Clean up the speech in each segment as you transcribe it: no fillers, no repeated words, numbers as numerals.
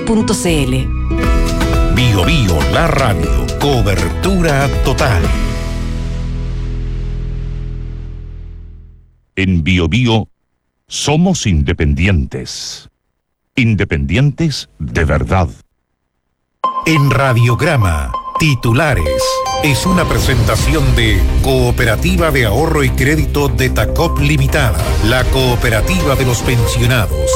Bio Bio, la radio. Cobertura total. En Bio Bio somos independientes. Independientes de verdad. En Radiograma, titulares. Es una presentación de Cooperativa de Ahorro y Crédito de Tacop Limitada, la cooperativa de los pensionados.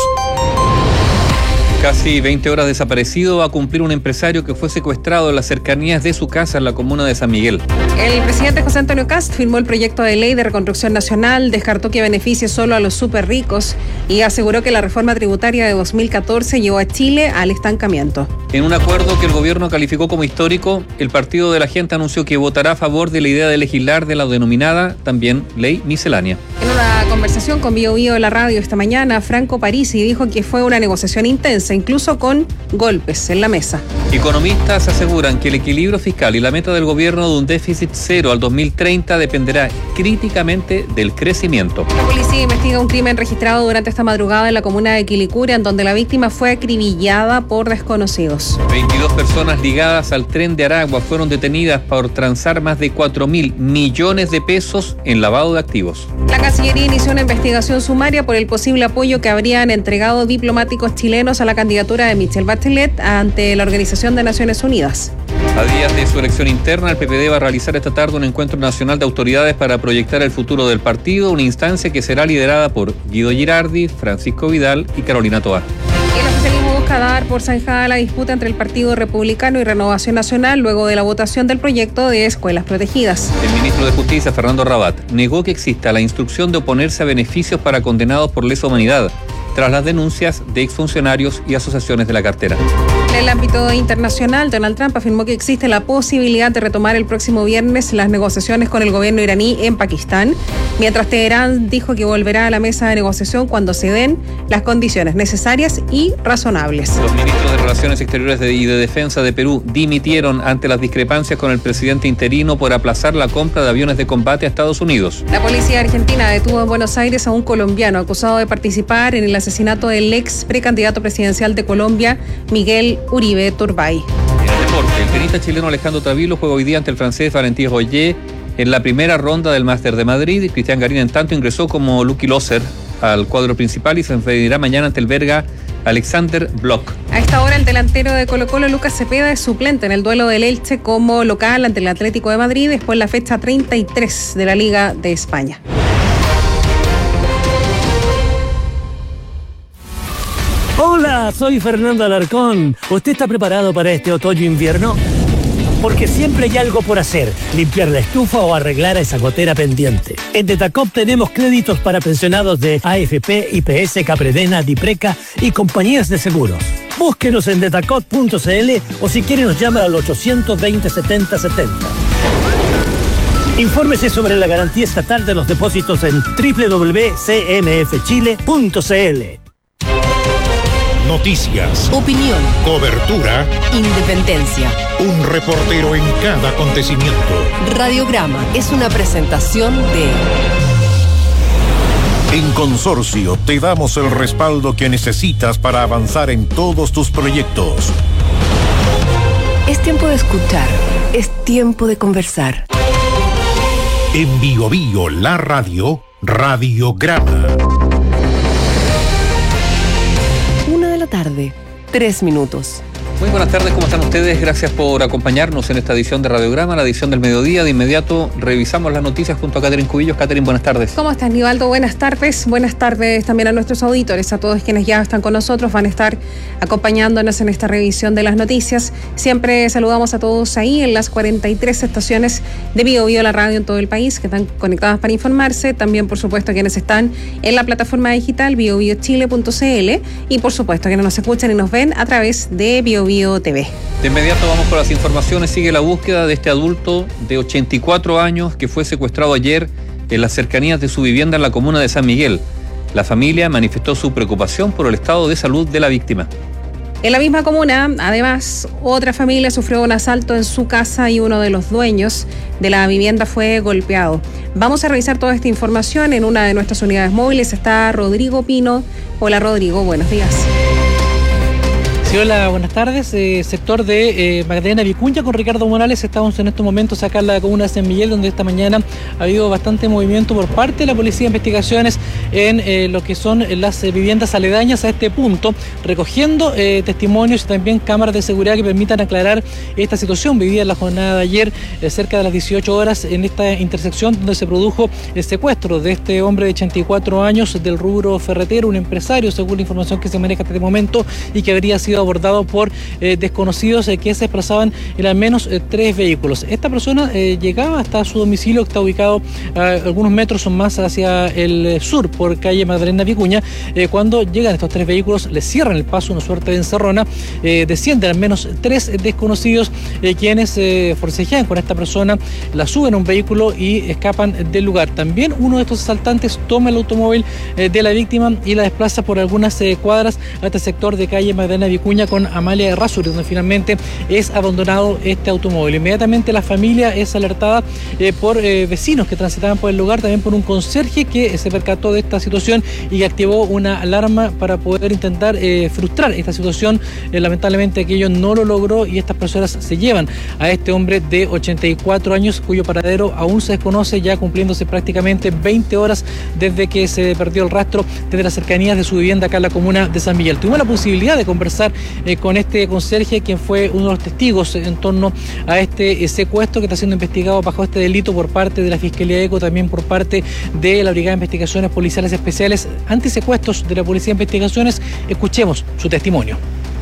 Casi 20 horas desaparecido va a cumplir un empresario que fue secuestrado en las cercanías de su casa en la comuna de San Miguel. El presidente José Antonio Kast firmó el proyecto de ley de reconstrucción nacional, descartó que beneficie solo a los súper ricos y aseguró que la reforma tributaria de 2014 llevó a Chile al estancamiento. En un acuerdo que el gobierno calificó como histórico, el Partido de la Gente anunció que votará a favor de la idea de legislar de la denominada también ley miscelánea. En una conversación con Bio Bio de la radio esta mañana, Franco Parisi dijo que fue una negociación intensa, incluso con golpes en la mesa. Economistas aseguran que el equilibrio fiscal y la meta del gobierno de un déficit cero al 2030 dependerá críticamente del crecimiento. La policía investiga un crimen registrado durante esta madrugada en la comuna de Quilicura, en donde la víctima fue acribillada por desconocidos. 22 personas ligadas al tren de Aragua fueron detenidas por transar más de 4.000 millones de pesos en lavado de activos. La Cancillería inició una investigación sumaria por el posible apoyo que habrían entregado diplomáticos chilenos a la candidatura de Michelle Bachelet ante la Organización de Naciones Unidas. A días de su elección interna, el PPD va a realizar esta tarde un encuentro nacional de autoridades para proyectar el futuro del partido, una instancia que será liderada por Guido Girardi, Francisco Vidal y Carolina Toá. El oficialismo busca dar por zanjada la disputa entre el Partido Republicano y Renovación Nacional luego de la votación del proyecto de escuelas protegidas. El ministro de Justicia, Fernando Rabat, negó que exista la instrucción de oponerse a beneficios para condenados por lesa humanidad, tras las denuncias de exfuncionarios y asociaciones de la cartera. En el ámbito internacional, Donald Trump afirmó que existe la posibilidad de retomar el próximo viernes las negociaciones con el gobierno iraní en Pakistán, mientras Teherán dijo que volverá a la mesa de negociación cuando se den las condiciones necesarias y razonables. Los ministros de Relaciones Exteriores y de Defensa de Perú dimitieron ante las discrepancias con el presidente interino por aplazar la compra de aviones de combate a Estados Unidos. La policía argentina detuvo en Buenos Aires a un colombiano acusado de participar en el asesinato del ex precandidato presidencial de Colombia, Miguel Uribe Turbay. En el deporte, el tenista chileno Alejandro Tavilo juega hoy día ante el francés Valentin Royer en la primera ronda del Máster de Madrid. Cristian Garín, en tanto, ingresó como Lucky Loser al cuadro principal y se enfrentará mañana ante el belga Alexander Bloch. A esta hora, el delantero de Colo-Colo, Lucas Cepeda, es suplente en el duelo del Elche como local ante el Atlético de Madrid después de la fecha 33 de la Liga de España. Hola, soy Fernando Alarcón. ¿Usted está preparado para este otoño-invierno? Porque siempre hay algo por hacer, limpiar la estufa o arreglar esa gotera pendiente. En Detacop tenemos créditos para pensionados de AFP, IPS, Capredena, Dipreca y compañías de seguros. Búsquenos en detacop.cl o si quiere nos llama al 820 70 70. Infórmese sobre la garantía estatal de los depósitos en www.cmfchile.cl. Noticias, opinión, cobertura, independencia. un reportero en cada acontecimiento. Radiograma es una presentación de... En Consorcio te damos el respaldo que necesitas para avanzar en todos tus proyectos. Es tiempo de escuchar, es tiempo de conversar. En Bio Bio, la radio, Radiograma. 1:00 3 minutos. Muy buenas tardes, ¿cómo están ustedes? Gracias por acompañarnos en esta edición de Radiograma, la edición del mediodía. De inmediato revisamos las noticias junto a Catherine Cubillos. Catherine, buenas tardes. ¿Cómo estás, Nivaldo? Buenas tardes. Buenas tardes también a nuestros auditores, a todos quienes ya están con nosotros, van a estar acompañándonos en esta revisión de las noticias. Siempre saludamos a todos ahí en las 43 estaciones de Bio Bio, la radio en todo el país, que están conectadas para informarse. También, por supuesto, quienes están en la plataforma digital biobiochile.cl y, por supuesto, quienes nos escuchan y nos ven a través de Bio TV. De inmediato vamos con las informaciones. Sigue la búsqueda de este adulto de 84 años que fue secuestrado ayer en las cercanías de su vivienda en la comuna de San Miguel. La familia manifestó su preocupación por el estado de salud de la víctima. En la misma comuna, además, otra familia sufrió un asalto en su casa y uno de los dueños de la vivienda fue golpeado. Vamos a revisar toda esta información. En una de nuestras unidades móviles está Rodrigo Pino. Hola, Rodrigo, buenos días. Sí, hola, buenas tardes. Sector de Magdalena Vicuña con Ricardo Morales. Estamos en estos momentos acá en la comuna de San Miguel, donde esta mañana ha habido bastante movimiento por parte de la Policía de Investigaciones en lo que son las viviendas aledañas a este punto, recogiendo testimonios y también cámaras de seguridad que permitan aclarar esta situación vivida en la jornada de ayer, cerca de las 18 horas, en esta intersección donde se produjo el secuestro de este hombre de 84 años del rubro ferretero, un empresario, según la información que se maneja hasta este momento, y que habría sido abordado por desconocidos que se desplazaban en al menos 3 vehículos. Esta persona llegaba hasta su domicilio, que está ubicado a algunos metros o más hacia el sur, por calle Magdalena Vicuña. Cuando llegan estos 3 vehículos, le cierran el paso, una suerte de encerrona, descienden al menos 3 desconocidos quienes forcejean con esta persona, la suben a un vehículo y escapan del lugar. También uno de estos asaltantes toma el automóvil de la víctima y la desplaza por algunas cuadras hasta el sector de calle Magdalena Vicuña con Amalia Errázuriz, donde finalmente es abandonado este automóvil. Inmediatamente la familia es alertada por vecinos que transitaban por el lugar, también por un conserje que se percató de esta situación y que activó una alarma para poder intentar frustrar esta situación. Lamentablemente aquello no lo logró y estas personas se llevan a este hombre de 84 años, cuyo paradero aún se desconoce, ya cumpliéndose prácticamente 20 horas desde que se perdió el rastro desde las cercanías de su vivienda acá en la comuna de San Miguel. Tuvimos la posibilidad de conversar con este conserje, quien fue uno de los testigos en torno a este secuestro que está siendo investigado bajo este delito por parte de la Fiscalía de ECO, también por parte de la Brigada de Investigaciones Policiales Especiales Antisecuestros de la Policía de Investigaciones. Escuchemos su testimonio.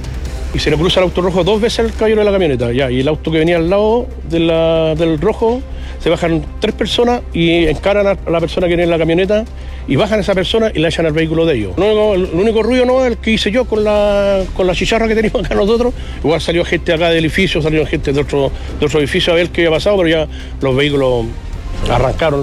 Y se le cruza el auto rojo 2 veces al caballero de la camioneta, ya, y el auto que venía al lado del rojo, se bajan 3 personas y encaran a la persona que viene en la camioneta y bajan a esa persona y la echan al vehículo de ellos. El único ruido no es el que hice yo con la chicharra que teníamos acá nosotros. Igual salió gente acá del edificio, salió gente de otro edificio a ver qué había pasado, pero ya los vehículos arrancaron.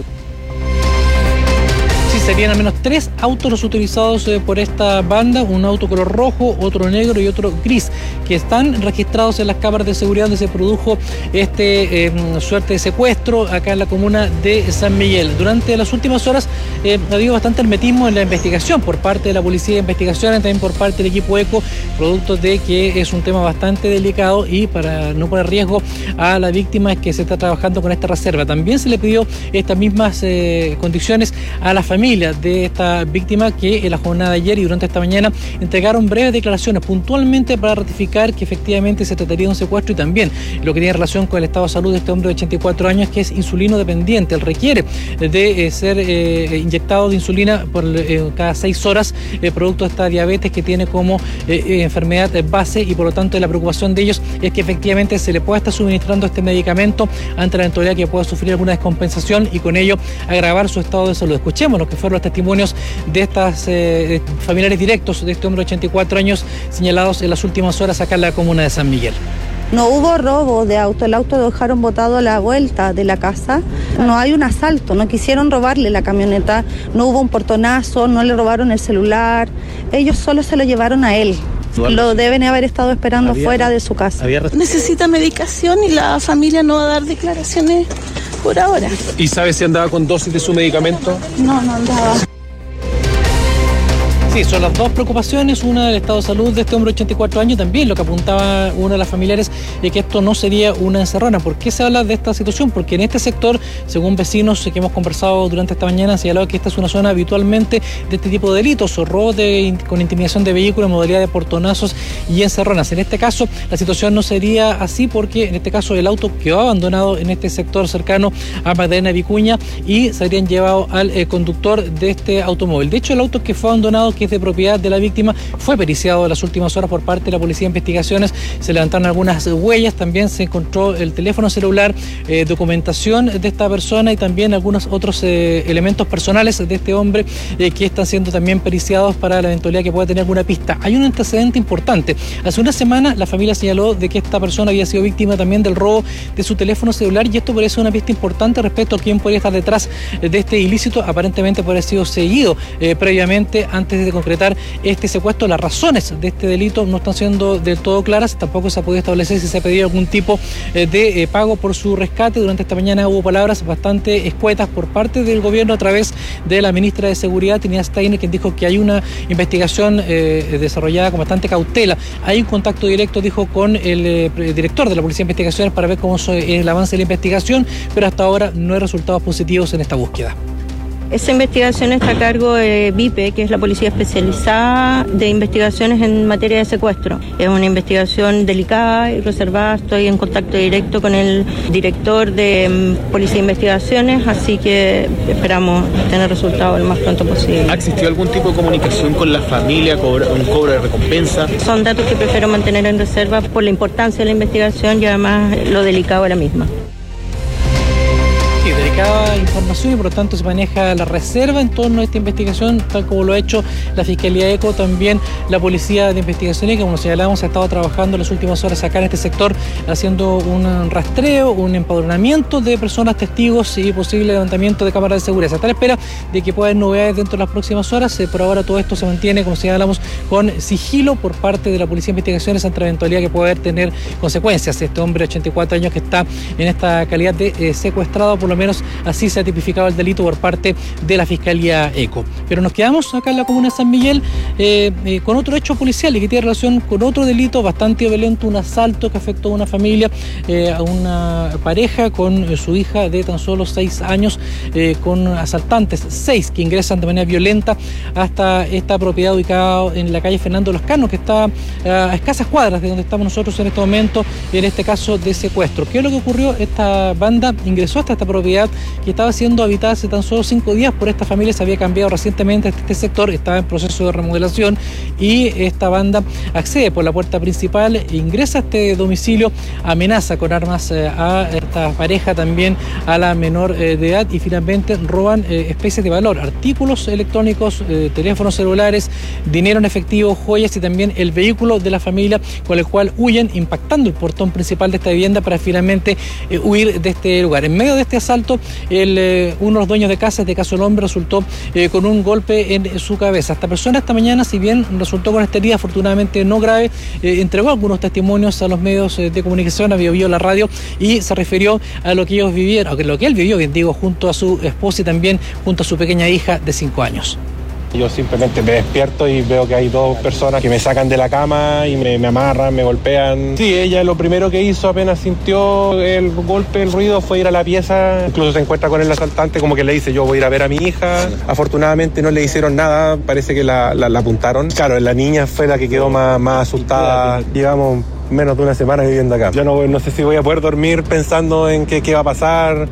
Serían al menos 3 autos los utilizados por esta banda, un auto color rojo, otro negro y otro gris, que están registrados en las cámaras de seguridad donde se produjo este suerte de secuestro acá en la comuna de San Miguel. Durante las últimas horas ha habido bastante hermetismo en la investigación por parte de la Policía de Investigaciones, también por parte del equipo ECO, producto de que es un tema bastante delicado y para no poner riesgo a la víctima es que se está trabajando con esta reserva. También se le pidió estas mismas condiciones a la familia de esta víctima, que en la jornada de ayer y durante esta mañana entregaron breves declaraciones puntualmente para ratificar que efectivamente se trataría de un secuestro y también lo que tiene relación con el estado de salud de este hombre de 84 años, que es insulino dependiente. Él requiere de ser inyectado de insulina por cada 6 horas, producto de esta diabetes que tiene como enfermedad base, y por lo tanto la preocupación de ellos es que efectivamente se le pueda estar suministrando este medicamento ante la eventualidad que pueda sufrir alguna descompensación y con ello agravar su estado de salud. Escuchemos lo que fueron los testimonios de estas familiares directos de este hombre de 84 años señalados en las últimas horas acá en la comuna de San Miguel. No hubo robo de auto, el auto lo dejaron botado a la vuelta de la casa. No hay un asalto, no quisieron robarle la camioneta, no hubo un portonazo, no le robaron el celular, ellos solo se lo llevaron a él. Lo deben haber estado esperando fuera de su casa. Necesita medicación y la familia no va a dar declaraciones por ahora. ¿Y sabe si andaba con dosis de su medicamento? No andaba. Sí, son las dos preocupaciones, una del estado de salud de este hombre de 84 años, también lo que apuntaba uno de las familiares es que esto no sería una encerrona. ¿Por qué se habla de esta situación? Porque en este sector, según vecinos que hemos conversado durante esta mañana, han señalado que esta es una zona habitualmente de este tipo de delitos, o robos con intimidación de vehículos, modalidad de portonazos y encerronas. En este caso, la situación no sería así porque en este caso el auto quedó abandonado en este sector cercano a Magdalena Vicuña y se habrían llevado al conductor de este automóvil. De hecho, el auto que fue abandonado, que es de propiedad de la víctima, fue periciado en las últimas horas por parte de la Policía de Investigaciones. Se levantaron algunas huellas, también se encontró el teléfono celular, documentación de esta persona y también algunos otros elementos personales de este hombre que están siendo también periciados para la eventualidad que pueda tener alguna pista. Hay un antecedente importante. Hace una semana la familia señaló de que esta persona había sido víctima también del robo de su teléfono celular y esto parece una pista importante respecto a quién podría estar detrás de este ilícito. Aparentemente podría haber sido seguido previamente antes de concretar este secuestro. Las razones de este delito no están siendo del todo claras, tampoco se ha podido establecer si se ha pedido algún tipo de pago por su rescate. Durante esta mañana hubo palabras bastante escuetas por parte del gobierno a través de la ministra de Seguridad, Trinidad Steiner, quien dijo que hay una investigación desarrollada con bastante cautela. Hay un contacto directo, dijo, con el director de la Policía de Investigaciones para ver cómo es el avance de la investigación, pero hasta ahora no hay resultados positivos en esta búsqueda. Esa investigación está a cargo de VIPE, que es la Policía Especializada de Investigaciones en Materia de Secuestro. Es una investigación delicada y reservada. Estoy en contacto directo con el director de Policía de Investigaciones, así que esperamos tener resultados lo más pronto posible. ¿Ha existido algún tipo de comunicación con la familia, un cobro de recompensa? Son datos que prefiero mantener en reserva por la importancia de la investigación y además lo delicado de la misma. Sí, delicada información y por lo tanto se maneja la reserva en torno a esta investigación, tal como lo ha hecho la Fiscalía ECO, también la Policía de Investigaciones, que como señalamos ha estado trabajando en las últimas horas acá en este sector, haciendo un rastreo, un empadronamiento de personas, testigos y posible levantamiento de cámaras de seguridad. Se está a la espera de que pueda haber novedades dentro de las próximas horas. Por ahora todo esto se mantiene, como señalamos, con sigilo por parte de la Policía de Investigaciones ante la eventualidad que pueda tener consecuencias. Este hombre de 84 años que está en esta calidad de secuestrado, por lo menos así se ha tipificado el delito por parte de la Fiscalía ECO. Pero nos quedamos acá en la comuna de San Miguel con otro hecho policial y que tiene relación con otro delito bastante violento, un asalto que afectó a una familia, a una pareja con su hija de tan solo 6 años, con asaltantes, 6 que ingresan de manera violenta hasta esta propiedad ubicada en la calle Fernando Lascano, que está a escasas cuadras de donde estamos nosotros en este momento, en este caso de secuestro. ¿Qué es lo que ocurrió? Esta banda ingresó hasta esta propiedad que estaba siendo habitada hace tan solo 5 días por esta familia. Se había cambiado recientemente este sector, estaba en proceso de remodelación y esta banda accede por la puerta principal, ingresa a este domicilio, amenaza con armas a esta pareja, también a la menor de edad, y finalmente roban especies de valor, artículos electrónicos, teléfonos celulares, dinero en efectivo, joyas y también el vehículo de la familia, con el cual huyen impactando el portón principal de esta vivienda para finalmente huir de este lugar. En medio de este asalto, uno de los dueños de casa, este caso el hombre, resultó con un golpe en su cabeza. Esta persona esta mañana, si bien resultó con esta herida afortunadamente no grave, entregó algunos testimonios a los medios de comunicación, a BioBio, la radio, y se refirió a lo que ellos vivieron, lo que él vivió, bien digo, junto a su esposa y también junto a su pequeña hija de 5 años. Yo simplemente me despierto y veo que hay 2 personas que me sacan de la cama y me amarran, me golpean. Sí, ella lo primero que hizo apenas sintió el golpe, el ruido, fue ir a la pieza. Incluso se encuentra con el asaltante, como que le dice: yo voy a ir a ver a mi hija. Afortunadamente no le hicieron nada, parece que la apuntaron. Claro, la niña fue la que quedó más asustada. Llevamos menos de una semana viviendo acá. Yo no sé si voy a poder dormir pensando en qué va a pasar.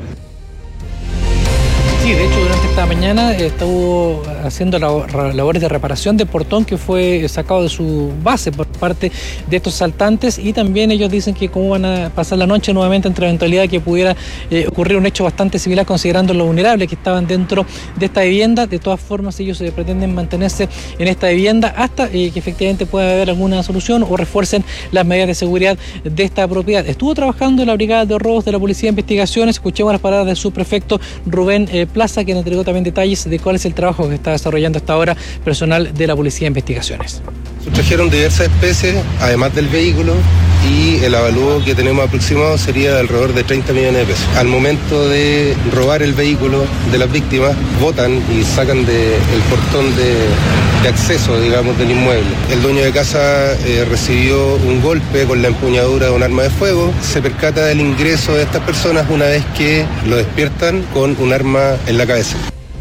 Sí, de hecho, durante esta mañana estuvo haciendo labores de reparación del portón que fue sacado de su base por parte de estos asaltantes, y también ellos dicen que cómo van a pasar la noche nuevamente ante la eventualidad que pudiera ocurrir un hecho bastante similar, considerando lo vulnerables que estaban dentro de esta vivienda. De todas formas, ellos pretenden mantenerse en esta vivienda hasta que efectivamente pueda haber alguna solución o refuercen las medidas de seguridad de esta propiedad. Estuvo trabajando en la Brigada de Robos de la Policía de Investigaciones. Escuchemos las palabras del subprefecto Rubén Plaza, quien entregó también detalles de cuál es el trabajo que está desarrollando hasta ahora personal de la Policía de Investigaciones. Sustrajeron diversas especies, además del vehículo, y el avalúo que tenemos aproximado sería de alrededor de 30 millones de pesos. Al momento de robar el vehículo de las víctimas, botan y sacan del portón de acceso, digamos, del inmueble. El dueño de casa recibió un golpe con la empuñadura de un arma de fuego. Se percata del ingreso de estas personas una vez que lo despiertan con un arma en la cabeza.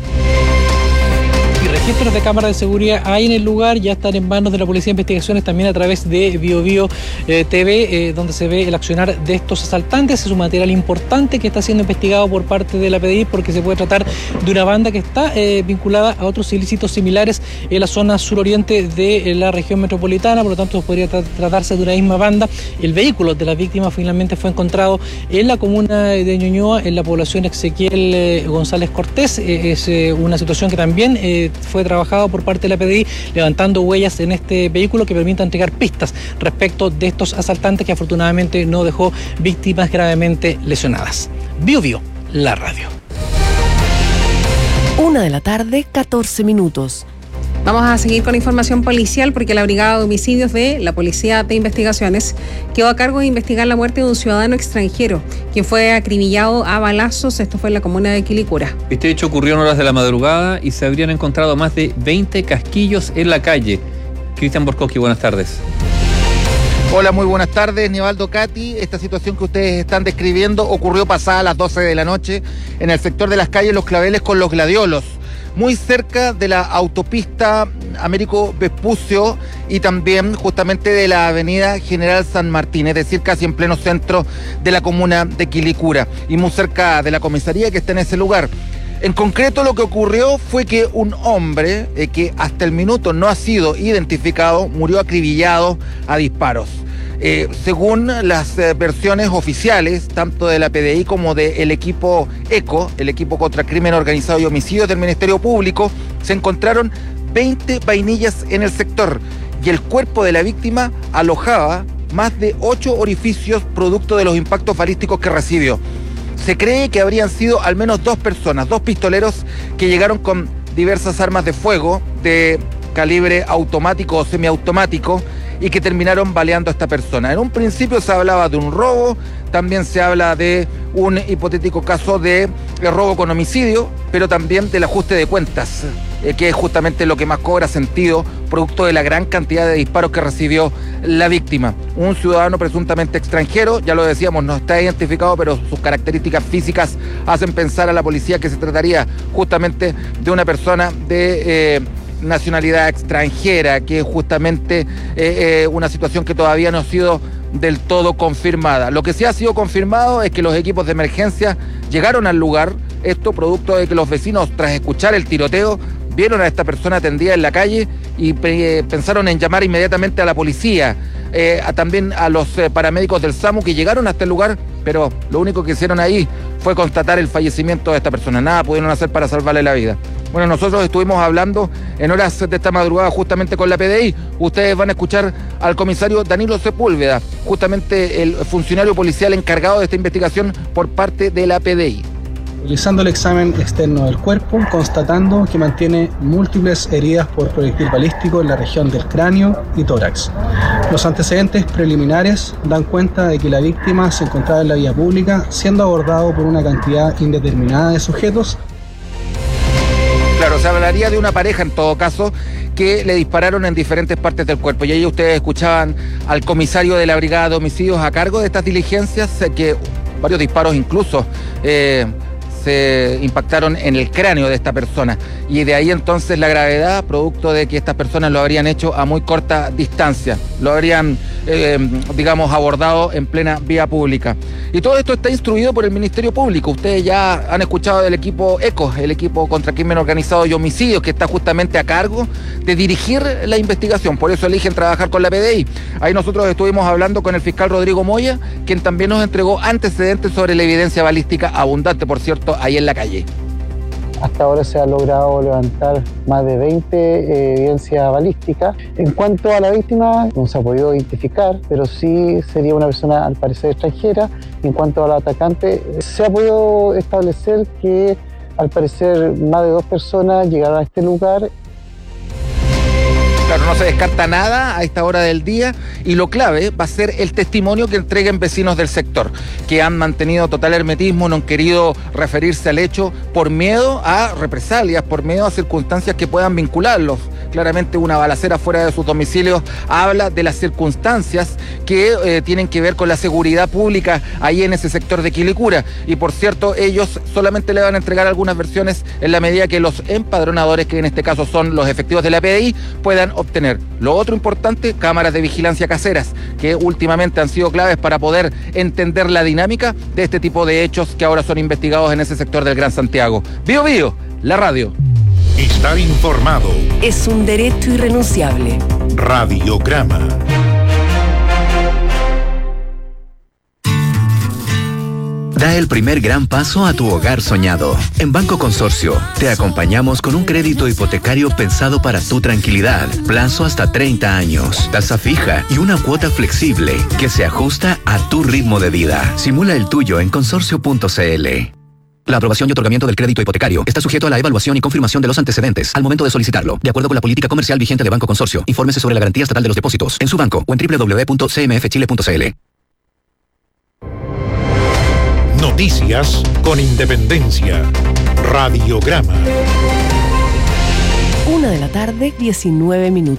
Registros de cámaras de seguridad hay en el lugar, ya están en manos de la Policía de Investigaciones, también a través de BioBio TV, donde se ve el accionar de estos asaltantes. Es un material importante que está siendo investigado por parte de la PDI, porque se puede tratar de una banda que está vinculada a otros ilícitos similares en la zona suroriente de la región metropolitana, por lo tanto podría tratarse de una misma banda. El vehículo de la víctima finalmente fue encontrado en la comuna de Ñuñoa, en la población Ezequiel González Cortés. Es una situación que también fue trabajado por parte de la PDI, levantando huellas en este vehículo que permita entregar pistas respecto de estos asaltantes, que afortunadamente no dejó víctimas gravemente lesionadas. BioBio, la radio. 1 de la tarde, 14 minutos. Vamos a seguir con información policial porque la Brigada de Homicidios de la Policía de Investigaciones quedó a cargo de investigar la muerte de un ciudadano extranjero, quien fue acribillado a balazos. Esto fue en la comuna de Quilicura. Este hecho ocurrió en horas de la madrugada y se habrían encontrado más de 20 casquillos en la calle. Cristian Borkowski, buenas tardes. Hola, muy buenas tardes, Nivaldo, Katy. Esta situación que ustedes están describiendo ocurrió pasada las 12 de la noche en el sector de las calles Los Claveles con Los Gladiolos, muy cerca de la autopista Américo Vespucio y también justamente de la avenida General San Martín, es decir, casi en pleno centro de la comuna de Quilicura y muy cerca de la comisaría que está en ese lugar. En concreto, lo que ocurrió fue que un hombre que hasta el minuto no ha sido identificado murió acribillado a disparos. Según las versiones oficiales, tanto de la PDI como del equipo ECO, el equipo contra crimen organizado y homicidios del Ministerio Público, se encontraron 20 vainillas en el sector y el cuerpo de la víctima alojaba más de 8 orificios producto de los impactos balísticos que recibió. Se cree que habrían sido al menos 2 personas, 2 pistoleros que llegaron con diversas armas de fuego de calibre automático o semiautomático y que terminaron baleando a esta persona. En un principio se hablaba de un robo, también se habla de un hipotético caso de robo con homicidio, pero también del ajuste de cuentas, que es justamente lo que más cobra sentido, producto de la gran cantidad de disparos que recibió la víctima. Un ciudadano presuntamente extranjero, ya lo decíamos, no está identificado, pero sus características físicas hacen pensar a la policía que se trataría justamente de una persona de nacionalidad extranjera, que es justamente una situación que todavía no ha sido del todo confirmada. Lo que sí ha sido confirmado es que los equipos de emergencia llegaron al lugar, esto producto de que los vecinos, tras escuchar el tiroteo, vieron a esta persona tendida en la calle y pensaron en llamar inmediatamente a la policía, también a los paramédicos del SAMU que llegaron hasta el lugar, pero lo único que hicieron ahí fue constatar el fallecimiento de esta persona. Nada pudieron hacer para salvarle la vida. Bueno, nosotros estuvimos hablando en horas de esta madrugada justamente con la PDI. Ustedes van a escuchar al comisario Danilo Sepúlveda, justamente el funcionario policial encargado de esta investigación por parte de la PDI. Realizando el examen externo del cuerpo, constatando que mantiene múltiples heridas por proyectil balístico en la región del cráneo y tórax. Los antecedentes preliminares dan cuenta de que la víctima se encontraba en la vía pública siendo abordado por una cantidad indeterminada de sujetos. Claro, se hablaría de una pareja en todo caso que le dispararon en diferentes partes del cuerpo. Y ahí ustedes escuchaban al comisario de la Brigada de Homicidios a cargo de estas diligencias, que varios disparos incluso se impactaron en el cráneo de esta persona. Y de ahí entonces la gravedad, producto de que estas personas lo habrían hecho a muy corta distancia, lo habrían, abordado en plena vía pública. Y todo esto está instruido por el Ministerio Público. Ustedes ya han escuchado del equipo ECO, el equipo contra crimen organizado y homicidios, que está justamente a cargo de dirigir la investigación. Por eso eligen trabajar con la PDI. Ahí nosotros estuvimos hablando con el fiscal Rodrigo Moya, quien también nos entregó antecedentes sobre la evidencia balística abundante, por cierto, ahí en la calle. Hasta ahora se ha logrado levantar más de 20 evidencias balísticas. En cuanto a la víctima, no se ha podido identificar, pero sí sería una persona al parecer extranjera. En cuanto al atacante, se ha podido establecer que al parecer más de 2 personas llegaron a este lugar. Claro, no se descarta nada a esta hora del día y lo clave va a ser el testimonio que entreguen vecinos del sector, que han mantenido total hermetismo, no han querido referirse al hecho por miedo a represalias, por miedo a circunstancias que puedan vincularlos. Claramente una balacera fuera de sus domicilios habla de las circunstancias que tienen que ver con la seguridad pública ahí en ese sector de Quilicura. Y por cierto, ellos solamente le van a entregar algunas versiones en la medida que los empadronadores, que en este caso son los efectivos de la PDI, puedan obtener. Lo otro importante, cámaras de vigilancia caseras, que últimamente han sido claves para poder entender la dinámica de este tipo de hechos que ahora son investigados en ese sector del Gran Santiago. Bío Bío, la radio. Estar informado es un derecho irrenunciable. Radiograma. Da el primer gran paso a tu hogar soñado. En Banco Consorcio, te acompañamos con un crédito hipotecario pensado para tu tranquilidad. Plazo hasta 30 años, tasa fija y una cuota flexible que se ajusta a tu ritmo de vida. Simula el tuyo en consorcio.cl. La aprobación y otorgamiento del crédito hipotecario está sujeto a la evaluación y confirmación de los antecedentes al momento de solicitarlo, de acuerdo con la política comercial vigente de Banco Consorcio. Infórmese sobre la garantía estatal de los depósitos en su banco o en www.cmfchile.cl. Noticias con independencia. Radiograma. 1:19 p.m.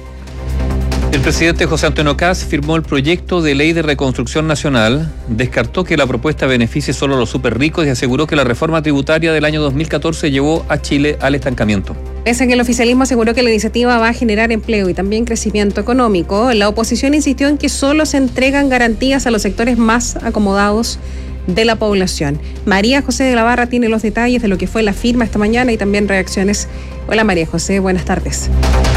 El presidente José Antonio Kast firmó el proyecto de ley de reconstrucción nacional, descartó que la propuesta beneficie solo a los súper ricos y aseguró que la reforma tributaria del año 2014 llevó a Chile al estancamiento. Pese a que el oficialismo aseguró que la iniciativa va a generar empleo y también crecimiento económico, la oposición insistió en que solo se entregan garantías a los sectores más acomodados de la población. María José de la Barra tiene los detalles de lo que fue la firma esta mañana y también reacciones. Hola María José, buenas tardes.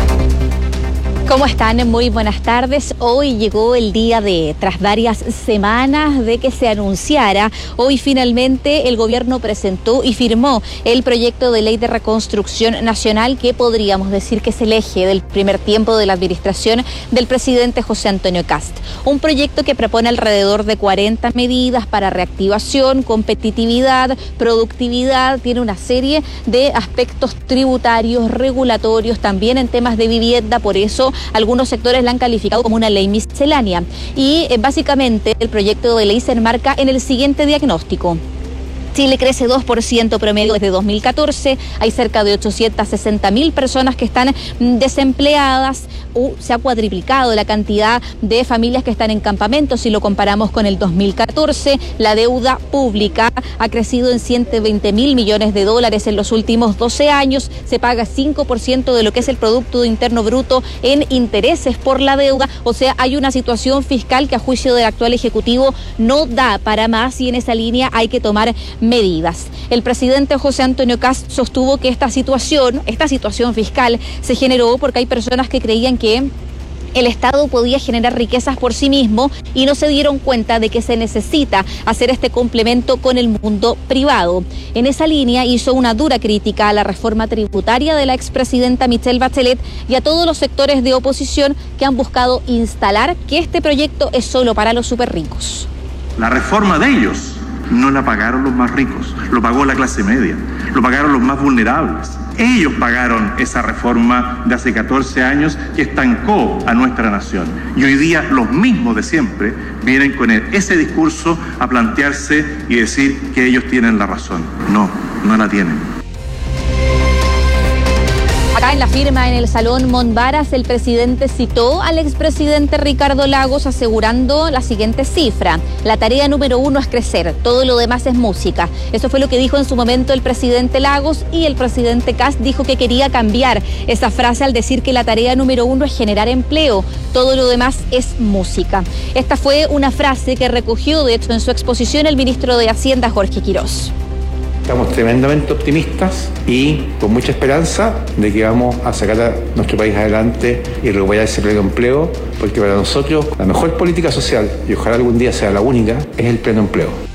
¿Cómo están? Muy buenas tardes. Hoy llegó el día tras varias semanas de que se anunciara, hoy finalmente el gobierno presentó y firmó el proyecto de ley de reconstrucción nacional que podríamos decir que es el eje del primer tiempo de la administración del presidente José Antonio Kast. Un proyecto que propone alrededor de 40 medidas para reactivación, competitividad, productividad, tiene una serie de aspectos tributarios, regulatorios, también en temas de vivienda, por eso algunos sectores la han calificado como una ley miscelánea. Y básicamente el proyecto de ley se enmarca en el siguiente diagnóstico. Chile crece 2% promedio desde 2014, hay cerca de 860.000 personas que están desempleadas, se ha cuadriplicado la cantidad de familias que están en campamentos si lo comparamos con el 2014, la deuda pública ha crecido en 120.000 millones de dólares en los últimos 12 años, se paga 5% de lo que es el Producto Interno Bruto en intereses por la deuda, o sea, hay una situación fiscal que a juicio del actual Ejecutivo no da para más y en esa línea hay que tomar medidas. El presidente José Antonio Kast sostuvo que esta situación fiscal se generó porque hay personas que creían que el Estado podía generar riquezas por sí mismo y no se dieron cuenta de que se necesita hacer este complemento con el mundo privado. En esa línea hizo una dura crítica a la reforma tributaria de la expresidenta Michelle Bachelet y a todos los sectores de oposición que han buscado instalar que este proyecto es solo para los súper ricos. La reforma de ellos no la pagaron los más ricos, lo pagó la clase media, lo pagaron los más vulnerables. Ellos pagaron esa reforma de hace 14 años que estancó a nuestra nación. Y hoy día los mismos de siempre vienen con ese discurso a plantearse y decir que ellos tienen la razón. No, no la tienen. Acá en la firma en el Salón Monvaras, el presidente citó al expresidente Ricardo Lagos asegurando la siguiente cifra: la tarea número 1 es crecer, todo lo demás es música. Eso fue lo que dijo en su momento el presidente Lagos y el presidente Kast dijo que quería cambiar esa frase al decir que la tarea número 1 es generar empleo, todo lo demás es música. Esta fue una frase que recogió de hecho en su exposición el ministro de Hacienda Jorge Quirós. Estamos tremendamente optimistas y con mucha esperanza de que vamos a sacar a nuestro país adelante y recuperar ese pleno empleo, porque para nosotros la mejor política social, y ojalá algún día sea la única, es el pleno empleo.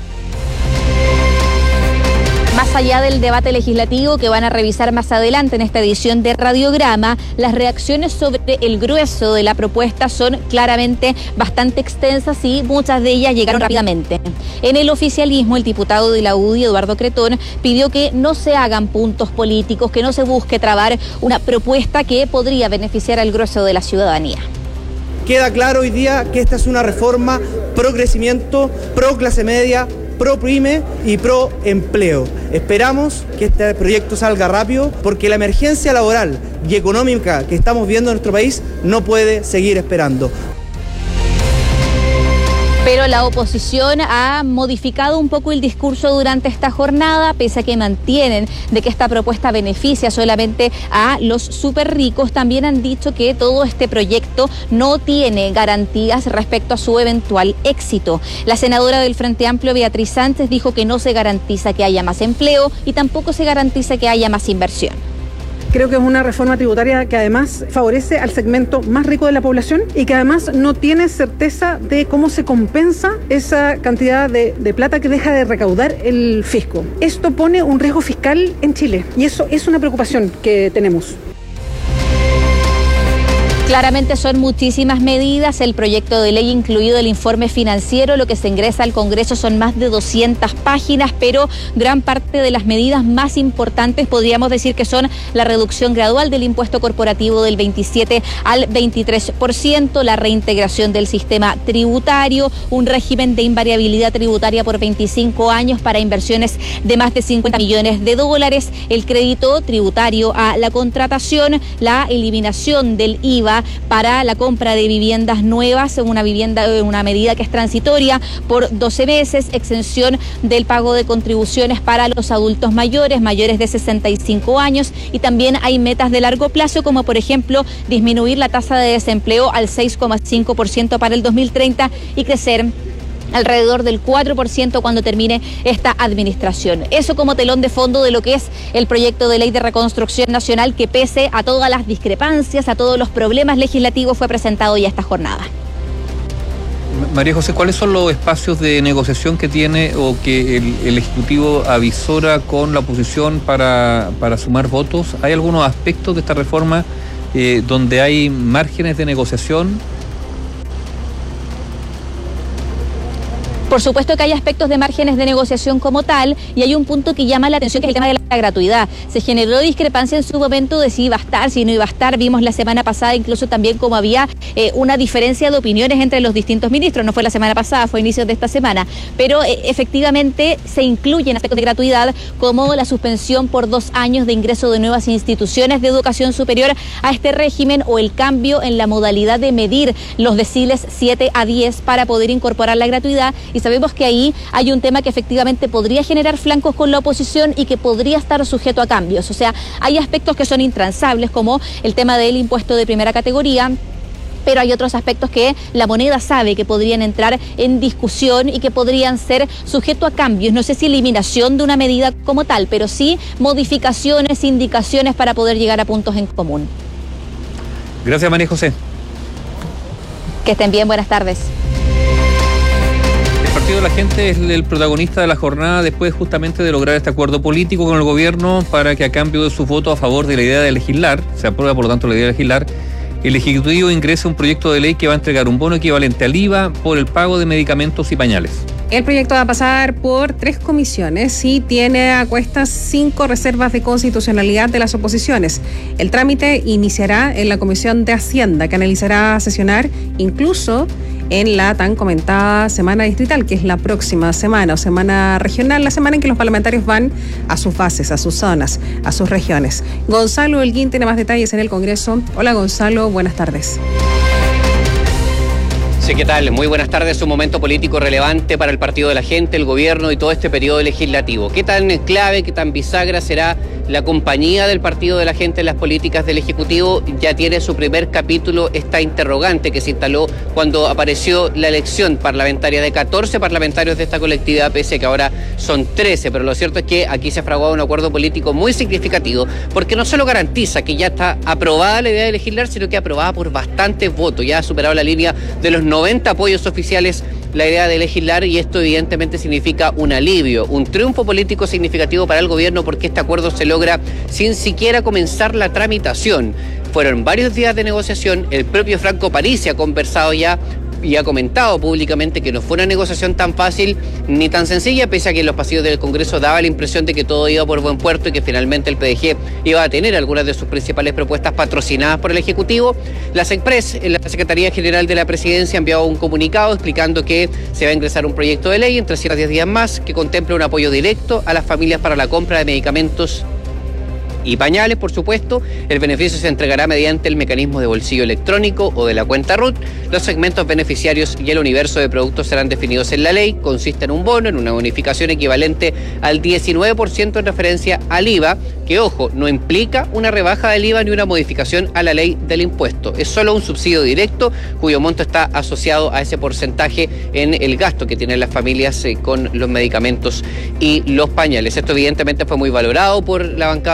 Más allá del debate legislativo que van a revisar más adelante en esta edición de Radiograma, las reacciones sobre el grueso de la propuesta son claramente bastante extensas y muchas de ellas llegaron rápidamente. En el oficialismo, el diputado de la UDI, Eduardo Cretón, pidió que no se hagan puntos políticos, que no se busque trabar una propuesta que podría beneficiar al grueso de la ciudadanía. Queda claro hoy día que esta es una reforma pro crecimiento, pro clase media, pro pyme y pro empleo. Esperamos que este proyecto salga rápido porque la emergencia laboral y económica que estamos viendo en nuestro país no puede seguir esperando. Pero la oposición ha modificado un poco el discurso durante esta jornada, pese a que mantienen de que esta propuesta beneficia solamente a los súper ricos. También han dicho que todo este proyecto no tiene garantías respecto a su eventual éxito. La senadora del Frente Amplio, Beatriz Sánchez, dijo que no se garantiza que haya más empleo y tampoco se garantiza que haya más inversión. Creo que es una reforma tributaria que además favorece al segmento más rico de la población y que además no tiene certeza de cómo se compensa esa cantidad de plata que deja de recaudar el fisco. Esto pone un riesgo fiscal en Chile y eso es una preocupación que tenemos. Claramente son muchísimas medidas. El proyecto de ley, incluido el informe financiero, lo que se ingresa al Congreso son más de 200 páginas, pero gran parte de las medidas más importantes podríamos decir que son la reducción gradual del impuesto corporativo del 27 al 23%, la reintegración del sistema tributario, un régimen de invariabilidad tributaria por 25 años para inversiones de más de 50 millones de dólares, el crédito tributario a la contratación, la eliminación del IVA para la compra de viviendas nuevas, una medida que es transitoria por 12 meses, exención del pago de contribuciones para los adultos mayores de 65 años, y también hay metas de largo plazo, como por ejemplo disminuir la tasa de desempleo al 6,5% para el 2030 y crecer alrededor del 4% cuando termine esta administración. Eso como telón de fondo de lo que es el proyecto de ley de reconstrucción nacional, que pese a todas las discrepancias, a todos los problemas legislativos, fue presentado ya esta jornada. María José, ¿cuáles son los espacios de negociación que tiene o que el Ejecutivo avisora con la oposición para sumar votos? ¿Hay algunos aspectos de esta reforma donde hay márgenes de negociación? Por supuesto que hay aspectos de márgenes de negociación como tal, y hay un punto que llama la atención, que es el tema de la gratuidad. Se generó discrepancia en su momento de si iba a estar, si no iba a estar. Vimos la semana pasada incluso también como había una diferencia de opiniones entre los distintos ministros. No fue la semana pasada, fue a inicios de esta semana. Pero efectivamente se incluyen aspectos de gratuidad, como la suspensión por 2 años de ingreso de nuevas instituciones de educación superior a este régimen, o el cambio en la modalidad de medir los deciles 7 a 10 para poder incorporar la gratuidad. Y sabemos que ahí hay un tema que efectivamente podría generar flancos con la oposición y que podría estar sujeto a cambios. O sea, hay aspectos que son intransables, como el tema del impuesto de primera categoría, pero hay otros aspectos que la moneda sabe que podrían entrar en discusión y que podrían ser sujetos a cambios. No sé si eliminación de una medida como tal, pero sí modificaciones, indicaciones para poder llegar a puntos en común. Gracias, María José. Que estén bien, buenas tardes. El Partido de la Gente es el protagonista de la jornada, después justamente de lograr este acuerdo político con el gobierno para que, a cambio de su voto a favor de la idea de legislar, se aprueba por lo tanto la idea de legislar, el Ejecutivo ingresa un proyecto de ley que va a entregar un bono equivalente al IVA por el pago de medicamentos y pañales. El proyecto va a pasar por 3 comisiones y tiene a cuestas 5 reservas de constitucionalidad de las oposiciones. El trámite iniciará en la Comisión de Hacienda, que analizará sesionar incluso en la tan comentada semana distrital, que es la próxima semana, o semana regional, la semana en que los parlamentarios van a sus bases, a sus zonas, a sus regiones. Gonzalo Holguín tiene más detalles en el Congreso. Hola Gonzalo, buenas tardes. Sí, ¿qué tal? Muy buenas tardes. Un momento político relevante para el Partido de la Gente, el gobierno y todo este periodo legislativo. ¿Qué tan clave, qué tan bisagra será la compañía del Partido de la Gente en las políticas del Ejecutivo? Ya tiene su primer capítulo esta interrogante que se instaló cuando apareció la elección parlamentaria de 14 parlamentarios de esta colectividad, pese a que ahora son 13. Pero lo cierto es que aquí se ha fraguado un acuerdo político muy significativo, porque no solo garantiza que ya está aprobada la idea de legislar, sino que aprobada por bastantes votos. Ya ha superado la línea de los 90 apoyos oficiales la idea de legislar, y esto evidentemente significa un alivio, un triunfo político significativo para el gobierno, porque este acuerdo se logra sin siquiera comenzar la tramitación. Fueron varios días de negociación. El propio Franco Parisi ha conversado ya y ha comentado públicamente que no fue una negociación tan fácil ni tan sencilla, pese a que en los pasillos del Congreso daba la impresión de que todo iba por buen puerto y que finalmente el PDG iba a tener algunas de sus principales propuestas patrocinadas por el Ejecutivo. La SECPRES, la Secretaría General de la Presidencia, ha enviado un comunicado explicando que se va a ingresar un proyecto de ley en 310 días más que contempla un apoyo directo a las familias para la compra de medicamentos y pañales, por supuesto. El beneficio se entregará mediante el mecanismo de bolsillo electrónico o de la cuenta RUT. Los segmentos beneficiarios y el universo de productos serán definidos en la ley. Consiste en un bono, en una bonificación equivalente al 19% en referencia al IVA, que, ojo, no implica una rebaja del IVA ni una modificación a la ley del impuesto. Es solo un subsidio directo cuyo monto está asociado a ese porcentaje en el gasto que tienen las familias con los medicamentos y los pañales. Esto evidentemente fue muy valorado por la bancada del Partido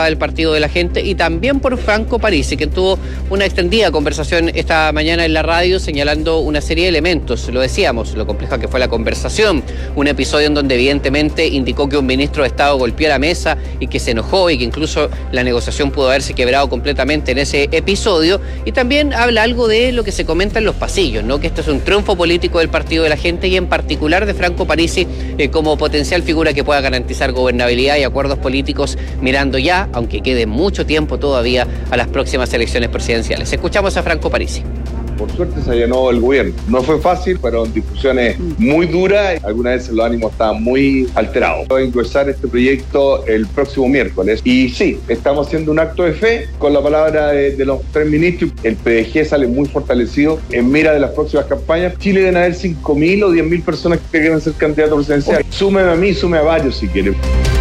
partido de la gente, y también por Franco Parisi, quien tuvo una extendida conversación esta mañana en la radio señalando una serie de elementos. Lo decíamos, lo compleja que fue la conversación, un episodio en donde evidentemente indicó que un ministro de Estado golpeó la mesa y que se enojó y que incluso la negociación pudo haberse quebrado completamente en ese episodio, y también habla algo de lo que se comenta en los pasillos, ¿no? Que esto es un triunfo político del partido de la gente y en particular de Franco Parisi como potencial figura que pueda garantizar gobernabilidad y acuerdos políticos mirando ya, aunque quede mucho tiempo todavía, a las próximas elecciones presidenciales. Escuchamos a Franco Parisi. Por suerte se allanó el gobierno. No fue fácil, fueron discusiones muy duras. Algunas veces los ánimos estaban muy alterados. Voy a ingresar este proyecto el próximo miércoles. Y sí, estamos haciendo un acto de fe con la palabra de los 3 ministros. El PDG sale muy fortalecido en mira de las próximas campañas. Chile deben haber 5.000 o 10.000 personas que quieren ser candidatos presidenciales. Súmeme a mí, súmeme a varios si quieren.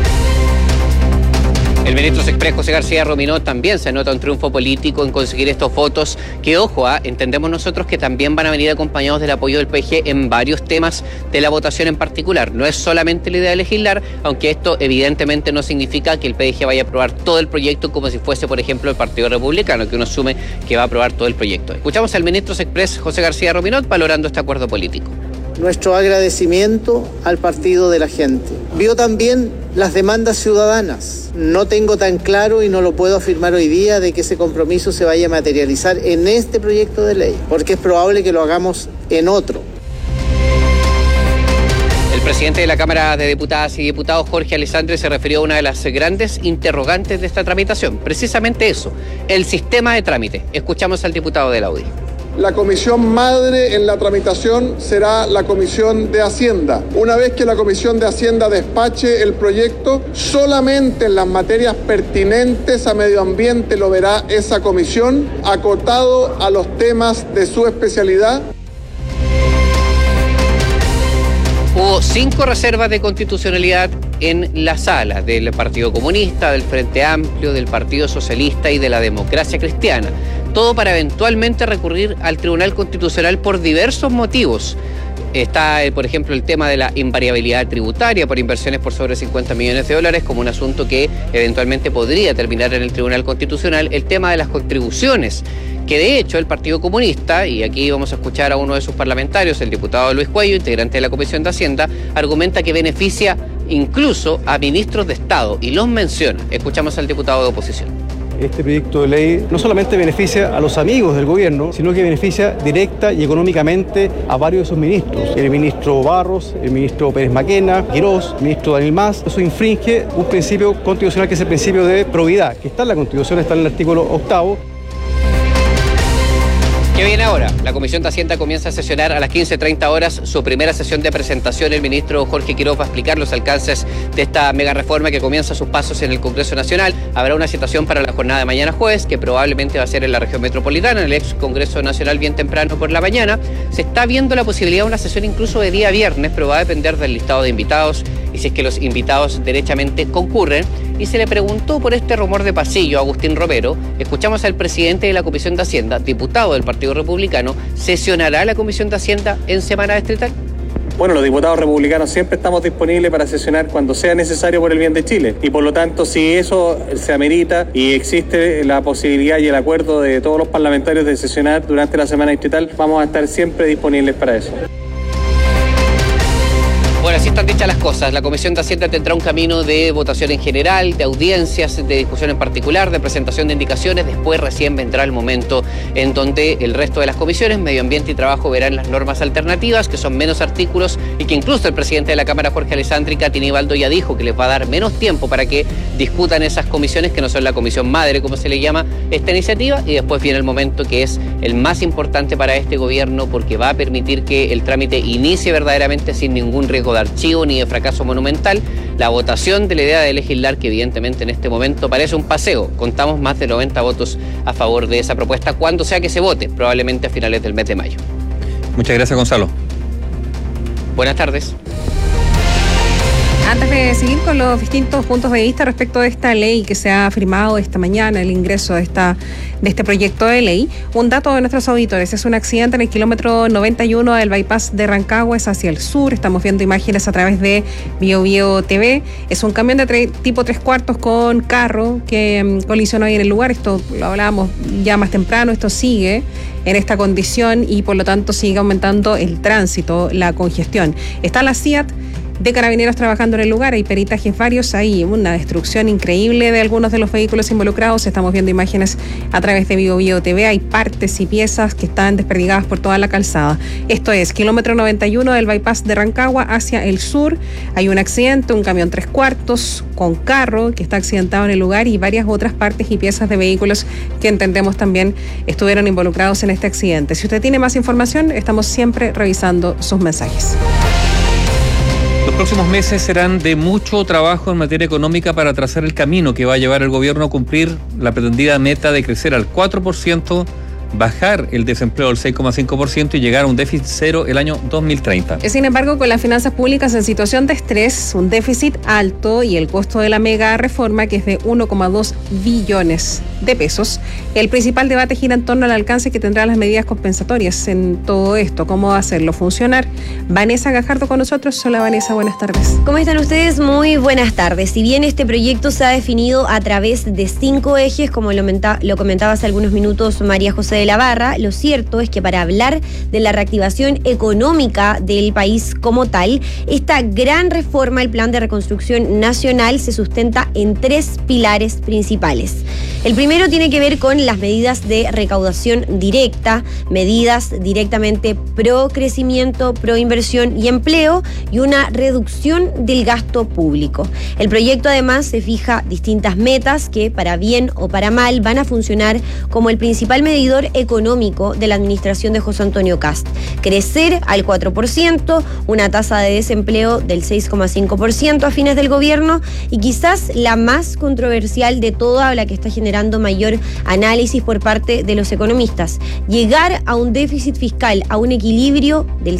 El ministro Sexpress José García Rominot también se nota un triunfo político en conseguir estos votos que, ojo, entendemos nosotros que también van a venir acompañados del apoyo del PG en varios temas de la votación en particular. No es solamente la idea de legislar, aunque esto evidentemente no significa que el PG vaya a aprobar todo el proyecto como si fuese, por ejemplo, el Partido Republicano, que uno asume que va a aprobar todo el proyecto. Escuchamos al ministro Sexpress José García Rominot valorando este acuerdo político. Nuestro agradecimiento al partido de la gente. Vio también las demandas ciudadanas. No tengo tan claro y no lo puedo afirmar hoy día de que ese compromiso se vaya a materializar en este proyecto de ley, porque es probable que lo hagamos en otro. El presidente de la Cámara de Diputadas y Diputados, Jorge Alessandri, se refirió a una de las grandes interrogantes de esta tramitación. Precisamente eso, el sistema de trámite. Escuchamos al diputado de la UDI. La comisión madre en la tramitación será la Comisión de Hacienda. Una vez que la Comisión de Hacienda despache el proyecto, solamente en las materias pertinentes a medio ambiente lo verá esa comisión, acotado a los temas de su especialidad. Hubo 5 reservas de constitucionalidad en la sala del Partido Comunista, del Frente Amplio, del Partido Socialista y de la Democracia Cristiana. Todo para eventualmente recurrir al Tribunal Constitucional por diversos motivos. Está, por ejemplo, el tema de la invariabilidad tributaria por inversiones por sobre $50 millones como un asunto que eventualmente podría terminar en el Tribunal Constitucional. El tema de las contribuciones, que de hecho el Partido Comunista, y aquí vamos a escuchar a uno de sus parlamentarios, el diputado Luis Cuello, integrante de la Comisión de Hacienda, argumenta que beneficia incluso a ministros de Estado y los menciona. Escuchamos al diputado de oposición. Este proyecto de ley no solamente beneficia a los amigos del gobierno, sino que beneficia directa y económicamente a varios de sus ministros. El ministro Barros, el ministro Pérez Maquena, Quirós, el ministro Daniel Mas. Eso infringe un principio constitucional que es el principio de probidad, que está en la Constitución, está en el artículo 8º. ¿Qué viene ahora? La Comisión de Hacienda comienza a sesionar a las 15:30 horas su primera sesión de presentación. El ministro Jorge Quirós va a explicar los alcances de esta mega reforma que comienza sus pasos en el Congreso Nacional. Habrá una citación para la jornada de mañana jueves, que probablemente va a ser en la región metropolitana, en el ex Congreso Nacional, bien temprano por la mañana. Se está viendo la posibilidad de una sesión incluso de día viernes, pero va a depender del listado de invitados y si es que los invitados derechamente concurren. Y se le preguntó por este rumor de pasillo a Agustín Romero. Escuchamos al presidente de la Comisión de Hacienda, diputado del Partido Republicano. ¿Sesionará la Comisión de Hacienda en semana distrital? Bueno, los diputados republicanos siempre estamos disponibles para sesionar cuando sea necesario por el bien de Chile. Y por lo tanto, si eso se amerita y existe la posibilidad y el acuerdo de todos los parlamentarios de sesionar durante la semana distrital, vamos a estar siempre disponibles para eso. Bueno, así están dichas las cosas. La Comisión de Hacienda tendrá un camino de votación en general, de audiencias, de discusión en particular, de presentación de indicaciones. Después recién vendrá el momento en donde el resto de las comisiones, Medio Ambiente y Trabajo, verán las normas alternativas, que son menos artículos y que incluso el presidente de la Cámara, Jorge Alessandri, Katy Nivaldo, ya dijo que les va a dar menos tiempo para que discutan esas comisiones, que no son la comisión madre, como se le llama esta iniciativa. Y después viene el momento que es el más importante para este gobierno, porque va a permitir que el trámite inicie verdaderamente sin ningún riesgo de archivo ni de fracaso monumental, la votación de la idea de legislar, que evidentemente en este momento parece un paseo. Contamos más de 90 votos a favor de esa propuesta, cuando sea que se vote, probablemente a finales del mes de mayo. Muchas gracias, Gonzalo. Buenas tardes. Antes de seguir con los distintos puntos de vista respecto de esta ley que se ha firmado esta mañana, el ingreso de esta de este proyecto de ley. Un dato de nuestros auditores, es un accidente en el kilómetro 91 del bypass de Rancagua, es hacia el sur. Estamos viendo imágenes a través de BioBio TV. Es un camión de tipo 3/4 con carro que colisionó ahí en el lugar. Esto lo hablábamos ya más temprano, esto sigue en esta condición y por lo tanto sigue aumentando el tránsito, la congestión. Está la CIAT de Carabineros trabajando en el lugar, hay peritajes varios, hay una destrucción increíble de algunos de los vehículos involucrados. Estamos viendo imágenes a través de BioBio TV, hay partes y piezas que están desperdigadas por toda la calzada. Esto es kilómetro 91 del bypass de Rancagua hacia el sur. Hay un accidente, un camión 3/4 con carro que está accidentado en el lugar y varias otras partes y piezas de vehículos que entendemos también estuvieron involucrados en este accidente. Si usted tiene más información, estamos siempre revisando sus mensajes. Los próximos meses serán de mucho trabajo en materia económica para trazar el camino que va a llevar al gobierno a cumplir la pretendida meta de crecer al 4%, bajar el desempleo al 6,5% y llegar a un déficit cero el año 2030. Sin embargo, con las finanzas públicas en situación de estrés, un déficit alto y el costo de la mega reforma, que es de 1,2 billones de pesos, el principal debate gira en torno al alcance que tendrán las medidas compensatorias en todo esto. ¿Cómo hacerlo funcionar? Vanessa Gajardo con nosotros. Hola Vanessa, buenas tardes. ¿Cómo están ustedes? Muy buenas tardes. Si bien este proyecto se ha definido a través de 5 ejes, como lo comentaba hace algunos minutos María José de la Barra, lo cierto es que para hablar de la reactivación económica del país como tal, esta gran reforma, el Plan de Reconstrucción Nacional, se sustenta en 3 pilares principales. El primero tiene que ver con las medidas de recaudación directa, medidas directamente pro crecimiento, pro inversión y empleo, y una reducción del gasto público. El proyecto además se fija distintas metas que, para bien o para mal, van a funcionar como el principal medidor económico de la administración de José Antonio Kast. Crecer al 4%, una tasa de desempleo del 6,5% a fines del gobierno, y quizás la más controversial de toda, la que está generando mayor análisis por parte de los economistas: llegar a un déficit fiscal, a un equilibrio del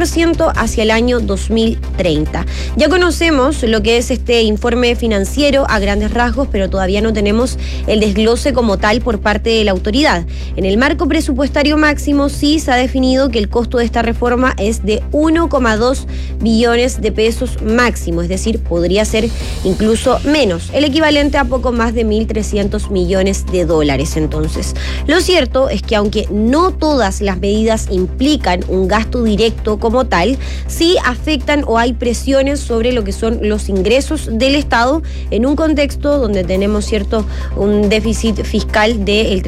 0% hacia el año 2030. Ya conocemos lo que es este informe financiero a grandes rasgos, pero todavía no tenemos el desglose como tal por parte de la autoridad. En el marco presupuestario máximo sí se ha definido que el costo de esta reforma es de 1,2 billones de pesos máximo, es decir, podría ser incluso menos, el equivalente a poco más de 1.300 millones de dólares. Entonces, lo cierto es que aunque no todas las medidas implican un gasto directo como tal, sí afectan o hay presiones sobre lo que son los ingresos del Estado en un contexto donde tenemos un déficit fiscal del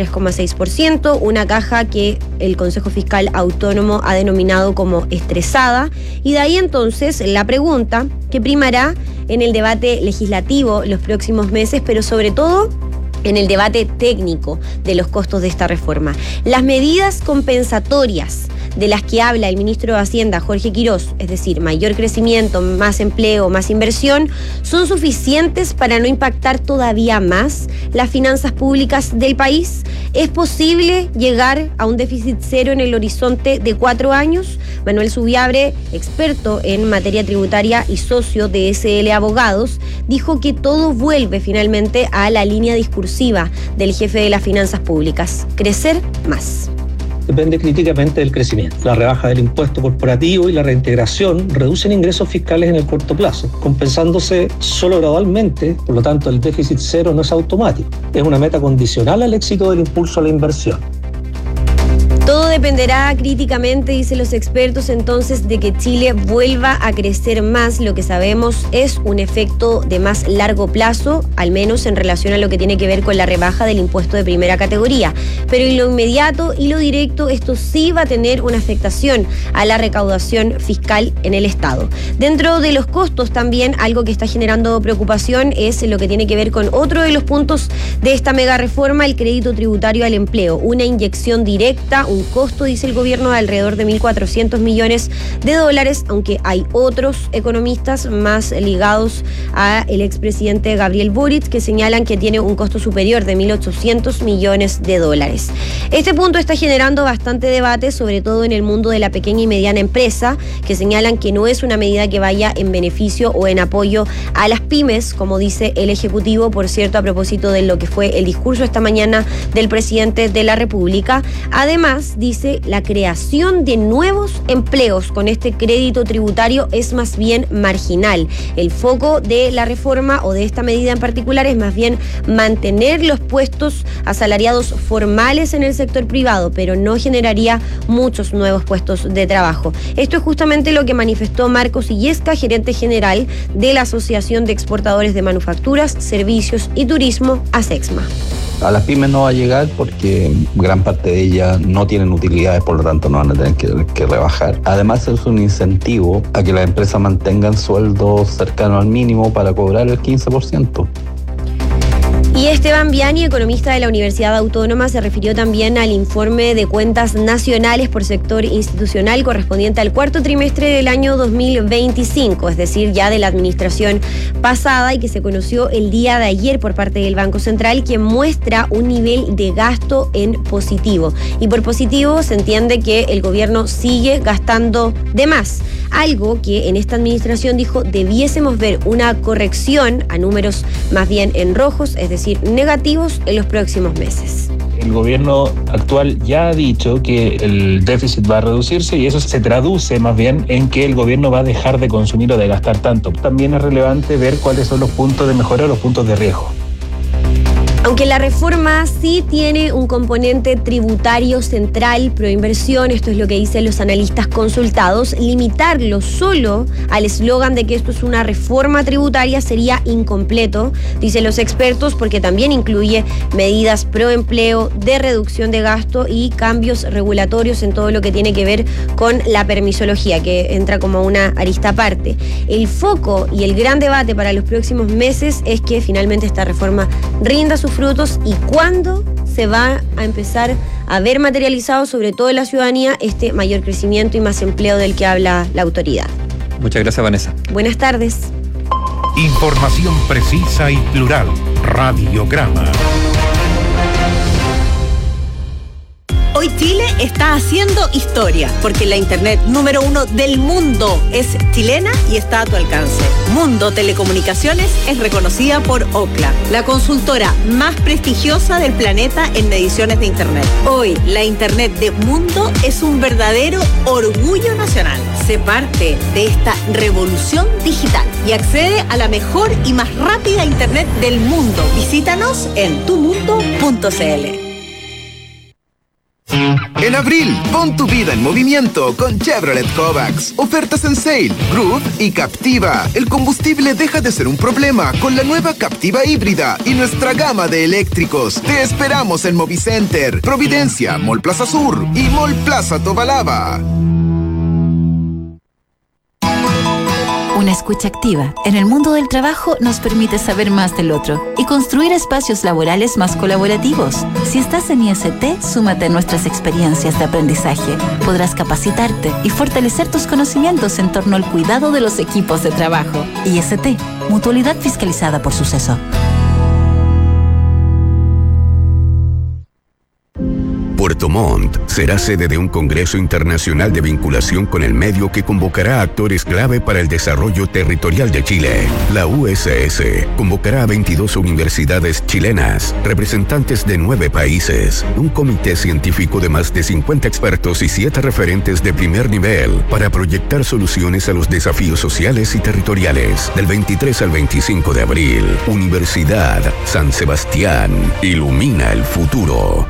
3,6%, una caja que el Consejo Fiscal Autónomo ha denominado como estresada, y de ahí entonces la pregunta que primará en el debate legislativo los próximos meses, pero sobre todo en el debate técnico de los costos de esta reforma. Las medidas compensatorias de las que habla el ministro de Hacienda, Jorge Quirós, es decir, mayor crecimiento, más empleo, más inversión, ¿son suficientes para no impactar todavía más las finanzas públicas del país? ¿Es posible llegar a un déficit cero en el horizonte de 4 años? Manuel Subiabre, experto en materia tributaria y socio de SL Abogados, dijo que todo vuelve finalmente a la línea discursiva del jefe de las finanzas públicas: crecer más. Depende críticamente del crecimiento. La rebaja del impuesto corporativo y la reintegración reducen ingresos fiscales en el corto plazo, compensándose solo gradualmente. Por lo tanto, el déficit cero no es automático. Es una meta condicional al éxito del impulso a la inversión. Todo dependerá críticamente, dicen los expertos, entonces, de que Chile vuelva a crecer más. Lo que sabemos es un efecto de más largo plazo, al menos en relación a lo que tiene que ver con la rebaja del impuesto de primera categoría. Pero en lo inmediato y lo directo, esto sí va a tener una afectación a la recaudación fiscal en el Estado. Dentro de los costos también, algo que está generando preocupación es lo que tiene que ver con otro de los puntos de esta mega reforma: el crédito tributario al empleo. Una inyección directa, un un costo, dice el gobierno, de alrededor de 1.400 millones de dólares, aunque hay otros economistas más ligados al expresidente Gabriel Boric que señalan que tiene un costo superior de 1.800 millones de dólares. Este punto está generando bastante debate, sobre todo en el mundo de la pequeña y mediana empresa, que señalan que no es una medida que vaya en beneficio o en apoyo a las pymes, como dice el Ejecutivo, por cierto, a propósito de lo que fue el discurso esta mañana del presidente de la República. Además, dice, la creación de nuevos empleos con este crédito tributario es más bien marginal. El foco de la reforma o de esta medida en particular es más bien mantener los puestos asalariados formales en el sector privado, pero no generaría muchos nuevos puestos de trabajo. Esto es justamente lo que manifestó Marcos Illesca, gerente general de la Asociación de Exportadores de Manufacturas, Servicios y Turismo, ASEXMA. A las pymes no va a llegar porque gran parte de ellas no tienen utilidades, por lo tanto no van a tener que rebajar. Además es un incentivo a que las empresas mantengan sueldos cercanos al mínimo para cobrar el 15%. Y Esteban Viani, economista de la Universidad Autónoma, se refirió también al informe de cuentas nacionales por sector institucional correspondiente al cuarto trimestre del año 2025, es decir, ya de la administración pasada, y que se conoció el día de ayer por parte del Banco Central, que muestra un nivel de gasto en positivo. Y por positivo se entiende que el gobierno sigue gastando de más, algo que en esta administración dijo debiésemos ver una corrección a números más bien en rojos, es decir, negativos en los próximos meses. El gobierno actual ya ha dicho que el déficit va a reducirse y eso se traduce más bien en que el gobierno va a dejar de consumir o de gastar tanto. También es relevante ver cuáles son los puntos de mejora o los puntos de riesgo. Aunque la reforma sí tiene un componente tributario central, proinversión, esto es lo que dicen los analistas consultados, limitarlo solo al eslogan de que esto es una reforma tributaria sería incompleto, dicen los expertos, porque también incluye medidas pro empleo, de reducción de gasto y cambios regulatorios en todo lo que tiene que ver con la permisología, que entra como una arista aparte. El foco y el gran debate para los próximos meses es que finalmente esta reforma rinda sus frutos y cuándo se va a empezar a ver materializado, sobre todo en la ciudadanía, este mayor crecimiento y más empleo del que habla la autoridad. Muchas gracias, Vanessa. Buenas tardes. Información precisa y plural. Radiograma. Hoy Chile está haciendo historia, porque la internet número 1 del mundo es chilena y está a tu alcance. Mundo Telecomunicaciones es reconocida por Ookla, la consultora más prestigiosa del planeta en mediciones de internet. Hoy, la internet de Mundo es un verdadero orgullo nacional. Sé parte de esta revolución digital y accede a la mejor y más rápida internet del mundo. Visítanos en tumundo.cl. En abril, pon tu vida en movimiento con Chevrolet Kovacs. Ofertas en Sale, Groove y Captiva. El combustible deja de ser un problema con la nueva Captiva híbrida y nuestra gama de eléctricos. Te esperamos en Movicenter, Providencia, Mall Plaza Sur y Mall Plaza Tobalaba. Una escucha activa en el mundo del trabajo nos permite saber más del otro y construir espacios laborales más colaborativos. Si estás en IST, súmate a nuestras experiencias de aprendizaje. Podrás capacitarte y fortalecer tus conocimientos en torno al cuidado de los equipos de trabajo. IST, Mutualidad fiscalizada por Suceso. Puerto Montt será sede de un Congreso Internacional de Vinculación con el Medio que convocará a actores clave para el desarrollo territorial de Chile. La USS convocará a 22 universidades chilenas, representantes de 9 países, un comité científico de más de 50 expertos y 7 referentes de primer nivel para proyectar soluciones a los desafíos sociales y territoriales. Del 23 al 25 de abril, Universidad San Sebastián ilumina el futuro.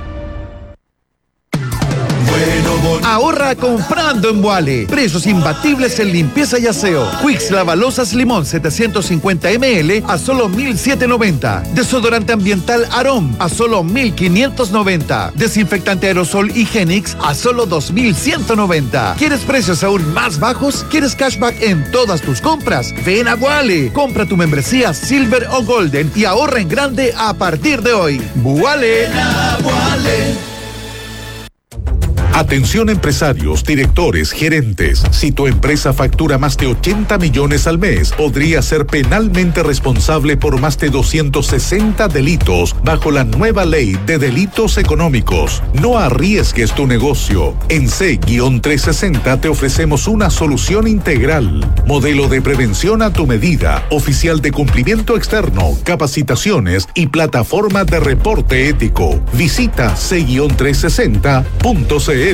Ahorra comprando en Boale. Precios imbatibles en limpieza y aseo. Quicks Lavalosas Limón 750 ml a solo 1.790. Desodorante ambiental Arón a solo 1.590. Desinfectante aerosol Higienix a solo 2.190. ¿Quieres precios aún más bajos? ¿Quieres cashback en todas tus compras? Ven a Boale. Compra tu membresía Silver o Golden y ahorra en grande a partir de hoy. Boale. Atención empresarios, directores, gerentes. Si tu empresa factura más de 80 millones al mes, podría ser penalmente responsable por más de 260 delitos bajo la nueva ley de delitos económicos. No arriesgues tu negocio. En C-360 te ofrecemos una solución integral. Modelo de prevención a tu medida, oficial de cumplimiento externo, capacitaciones y plataforma de reporte ético. Visita C-360.cl.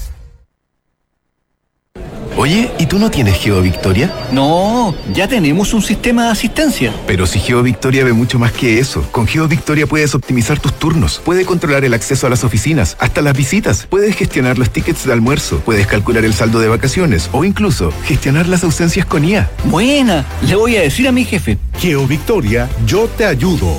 Oye, ¿y tú no tienes GeoVictoria? No, ya tenemos un sistema de asistencia. Pero si GeoVictoria ve mucho más que eso. Con GeoVictoria puedes optimizar tus turnos, puedes controlar el acceso a las oficinas, hasta las visitas, puedes gestionar los tickets de almuerzo, puedes calcular el saldo de vacaciones o incluso gestionar las ausencias con IA. Buena, le voy a decir a mi jefe. GeoVictoria, yo te ayudo.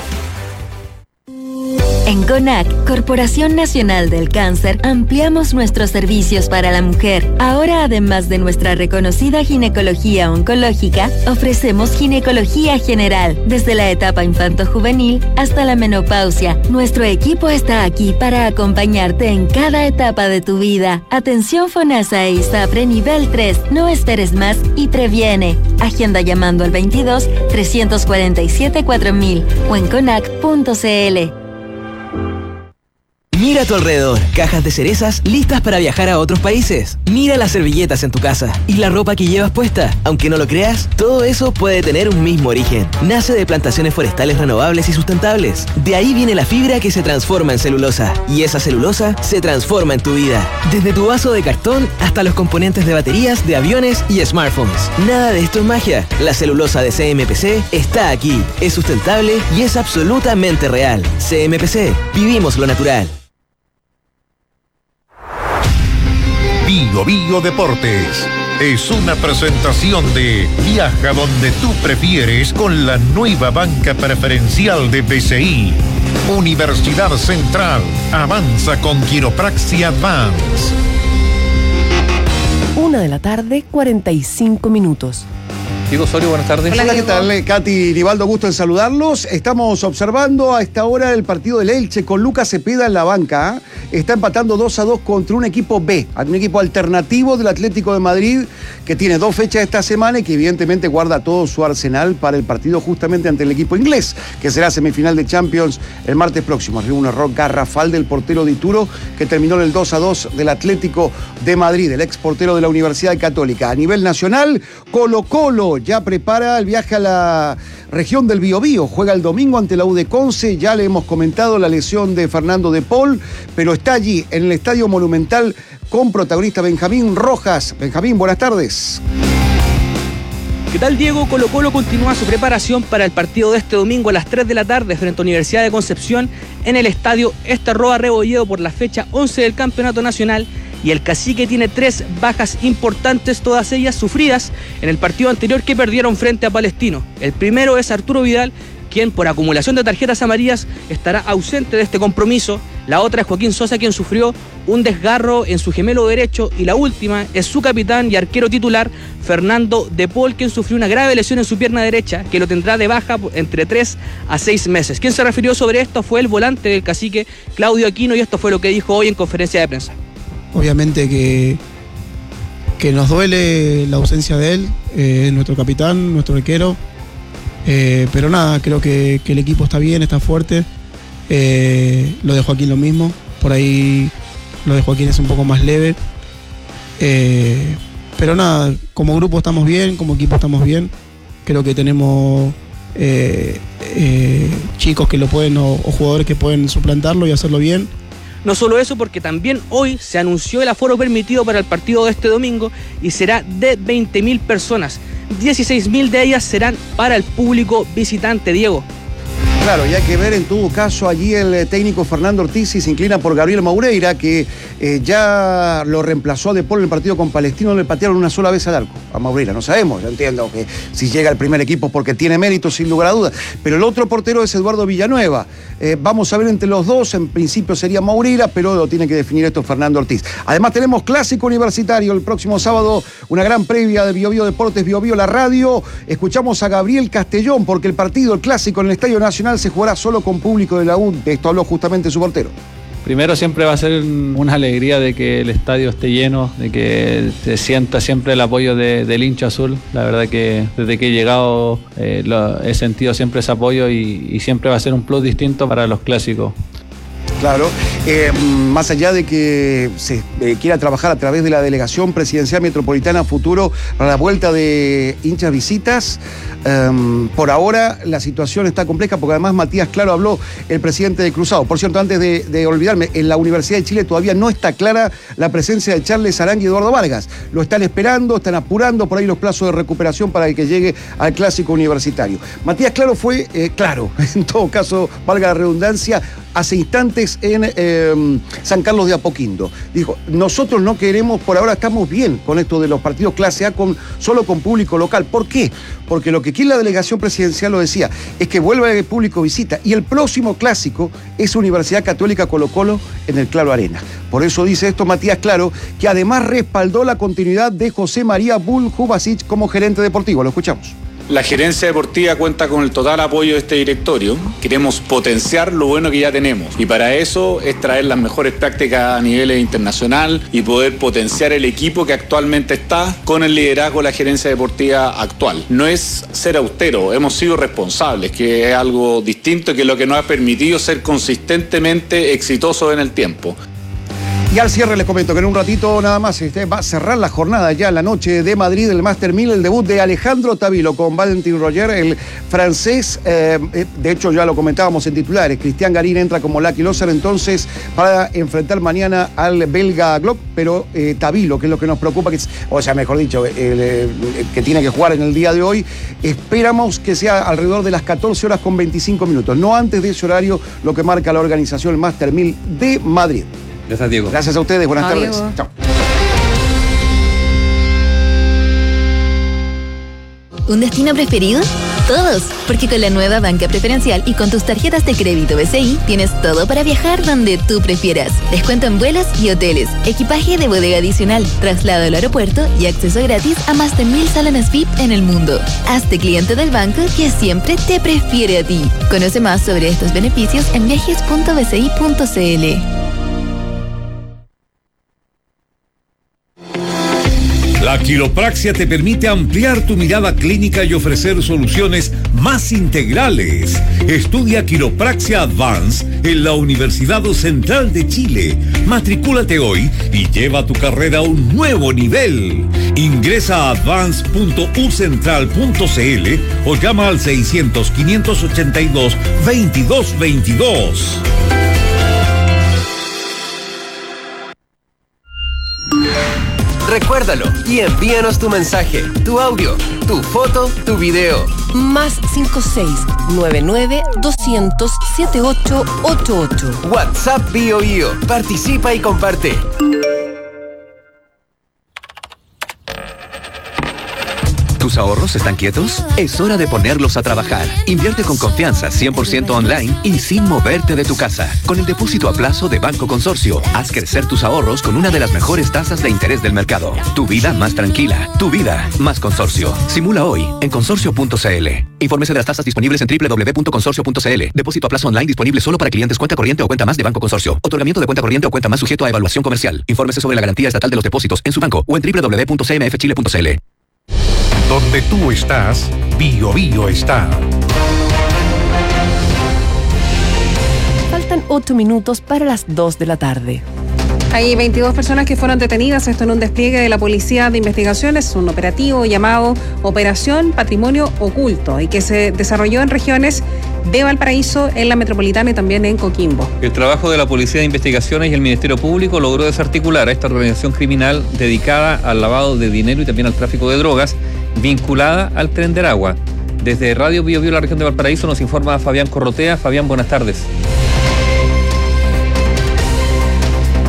En CONAC, Corporación Nacional del Cáncer, ampliamos nuestros servicios para la mujer. Ahora, además de nuestra reconocida ginecología oncológica, ofrecemos ginecología general, desde la etapa infanto-juvenil hasta la menopausia. Nuestro equipo está aquí para acompañarte en cada etapa de tu vida. Atención FONASA e ISAPRE nivel 3. No esperes más y previene. Agenda llamando al 22 347 4000 o en conac.cl. Mira a tu alrededor, cajas de cerezas listas para viajar a otros países. Mira las servilletas en tu casa y la ropa que llevas puesta. Aunque no lo creas, todo eso puede tener un mismo origen. Nace de plantaciones forestales renovables y sustentables. De ahí viene la fibra que se transforma en celulosa. Y esa celulosa se transforma en tu vida. Desde tu vaso de cartón hasta los componentes de baterías, de aviones y smartphones. Nada de esto es magia. La celulosa de CMPC está aquí. Es sustentable y es absolutamente real. CMPC, vivimos lo natural. Bio Bio Deportes es una presentación de Viaja donde tú prefieres con la nueva banca preferencial de BCI. Universidad Central avanza con Quiropraxia Advance. 1:45 p.m. Diego Osorio, buenas tardes. Hola, ¿qué tal? Katy, Nivaldo, gusto en saludarlos. Estamos observando a esta hora el partido del Elche con Lucas Cepeda en la banca. Está empatando 2-2 contra un equipo B, un equipo alternativo del Atlético de Madrid, que tiene 2 fechas esta semana y que evidentemente guarda todo su arsenal para el partido justamente ante el equipo inglés, que será semifinal de Champions el martes próximo. Arriba un error garrafal del portero de Ituro, que terminó en el 2-2 del Atlético de Madrid, el ex portero de la Universidad Católica. A nivel nacional, Colo-Colo ya prepara el viaje a la región del Biobío. Juega el domingo ante la U de Conce. Ya le hemos comentado la lesión de Fernando de Paul, pero está allí en el Estadio Monumental con protagonista Benjamín Rojas. Benjamín, buenas tardes. ¿Qué tal, Diego? Colo-Colo continúa su preparación para el partido de este domingo a las 3 de la tarde frente a Universidad de Concepción en el Estadio Esterroa Rebolledo por la fecha 11 del Campeonato Nacional. Y el Cacique tiene 3 bajas importantes, todas ellas sufridas en el partido anterior que perdieron frente a Palestino. El primero es Arturo Vidal, quien por acumulación de tarjetas amarillas estará ausente de este compromiso. La otra es Joaquín Sosa, quien sufrió un desgarro en su gemelo derecho. Y la última es su capitán y arquero titular, Fernando de Paul, quien sufrió una grave lesión en su pierna derecha, que lo tendrá de baja entre 3 a 6 meses. Quien se refirió sobre esto fue el volante del Cacique, Claudio Aquino, y esto fue lo que dijo hoy en conferencia de prensa. Obviamente que nos duele la ausencia de él, nuestro capitán, nuestro arquero, pero nada, creo que el equipo está bien, está fuerte. Lo de Joaquín lo mismo, por ahí lo de Joaquín es un poco más leve, pero nada, como grupo estamos bien, como equipo estamos bien. Creo que tenemos chicos que lo pueden o jugadores que pueden suplantarlo y hacerlo bien. No solo eso, porque también hoy se anunció el aforo permitido para el partido de este domingo y será de 20.000 personas. 16.000 de ellas serán para el público visitante, Diego. Claro, y hay que ver en todo caso allí el técnico Fernando Ortiz si se inclina por Gabriel Moureira, que ya lo reemplazó a De Paul en el partido con Palestino. Le patearon una sola vez al arco a Moureira. No sabemos, yo entiendo que si llega al primer equipo porque tiene mérito sin lugar a dudas, pero el otro portero es Eduardo Villanueva. Vamos a ver entre los dos, en principio sería Moureira, pero lo tiene que definir esto Fernando Ortiz. Además tenemos clásico universitario el próximo sábado, una gran previa de Bio Bio Deportes, Bio Bio la radio. Escuchamos a Gabriel Castellón porque el partido, el clásico en el Estadio Nacional se jugará solo con público de la U. De esto habló justamente su portero. Primero siempre va a ser una alegría de que el estadio esté lleno, de que se sienta siempre el apoyo del hincha azul. La verdad que desde que he llegado he sentido siempre ese apoyo y siempre va a ser un plus distinto para los clásicos. Claro, más allá de que se quiera trabajar a través de la Delegación Presidencial Metropolitana futuro para la vuelta de hinchas visitas, por ahora la situación está compleja porque además Matías Claro habló, el presidente de Cruzado. Por cierto, antes de olvidarme, en la Universidad de Chile todavía no está clara la presencia de Charles Arangui y Eduardo Vargas. Lo están esperando, están apurando por ahí los plazos de recuperación para que llegue al clásico universitario. Matías Claro fue claro, en todo caso, valga la redundancia, hace instantes en San Carlos de Apoquindo. Dijo, nosotros no queremos, por ahora estamos bien con esto de los partidos clase A solo con público local. ¿Por qué? Porque lo que quiere la delegación presidencial, lo decía, es que vuelva el público visita. Y el próximo clásico es Universidad Católica Colo-Colo en el Claro Arena. Por eso dice esto Matías Claro, que además respaldó la continuidad de José María Buljubasic como gerente deportivo. Lo escuchamos. La gerencia deportiva cuenta con el total apoyo de este directorio. Queremos potenciar lo bueno que ya tenemos y para eso es traer las mejores prácticas a nivel internacional y poder potenciar el equipo que actualmente está con el liderazgo de la gerencia deportiva actual. No es ser austero, hemos sido responsables, que es algo distinto y que es lo que nos ha permitido ser consistentemente exitosos en el tiempo. Y al cierre les comento que en un ratito nada más va a cerrar la jornada ya en la noche de Madrid, el Master 1000, el debut de Alejandro Tavilo con Valentin Roger, el francés. De hecho ya lo comentábamos en titulares, Cristian Garín entra como Lucky Loser entonces para enfrentar mañana al belga Glock, pero Tavilo, que es lo que nos preocupa, mejor dicho, que tiene que jugar en el día de hoy, esperamos que sea alrededor de las 14 horas con 25 minutos, no antes de ese horario, lo que marca la organización, el Master 1000 de Madrid. Gracias, Diego. Gracias a ustedes, buenas tardes. Diego. Chao. ¿Un destino preferido? Todos, porque con la nueva banca preferencial y con tus tarjetas de crédito BCI tienes todo para viajar donde tú prefieras. Descuento en vuelos y hoteles, equipaje de bodega adicional, traslado al aeropuerto y acceso gratis a más de 1000 salones VIP en el mundo. Hazte cliente del banco que siempre te prefiere a ti. Conoce más sobre estos beneficios en viajes.bci.cl. La quiropraxia te permite ampliar tu mirada clínica y ofrecer soluciones más integrales. Estudia Quiropraxia Advance en la Universidad Central de Chile. Matricúlate hoy y lleva tu carrera a un nuevo nivel. Ingresa a advance.ucentral.cl o llama al 600-582-2222. Recuérdalo y envíanos tu mensaje, tu audio, tu foto, tu video. Más 56-99-200-7888. WhatsApp BioBio. Participa y comparte. ¿Tus ahorros están quietos? Es hora de ponerlos a trabajar. Invierte con confianza, 100% online y sin moverte de tu casa. Con el depósito a plazo de Banco Consorcio, haz crecer tus ahorros con una de las mejores tasas de interés del mercado. Tu vida más tranquila, tu vida más Consorcio. Simula hoy en consorcio.cl. Infórmese de las tasas disponibles en www.consorcio.cl. Depósito a plazo online disponible solo para clientes cuenta corriente o cuenta más de Banco Consorcio. Otorgamiento de cuenta corriente o cuenta más sujeto a evaluación comercial. Infórmese sobre la garantía estatal de los depósitos en su banco o en www.cmfchile.cl. Donde tú estás, BioBio está. Faltan 8 minutos para las 2 de la tarde. Hay 22 personas que fueron detenidas, esto en un despliegue de la Policía de Investigaciones, un operativo llamado Operación Patrimonio Oculto y que se desarrolló en regiones de Valparaíso, en la Metropolitana y también en Coquimbo. El trabajo de la Policía de Investigaciones y el Ministerio Público logró desarticular a esta organización criminal dedicada al lavado de dinero y también al tráfico de drogas, vinculada al Tren de Aragua. Desde Radio BioBio, la región de Valparaíso, nos informa Fabián Corrotea. Fabián, buenas tardes.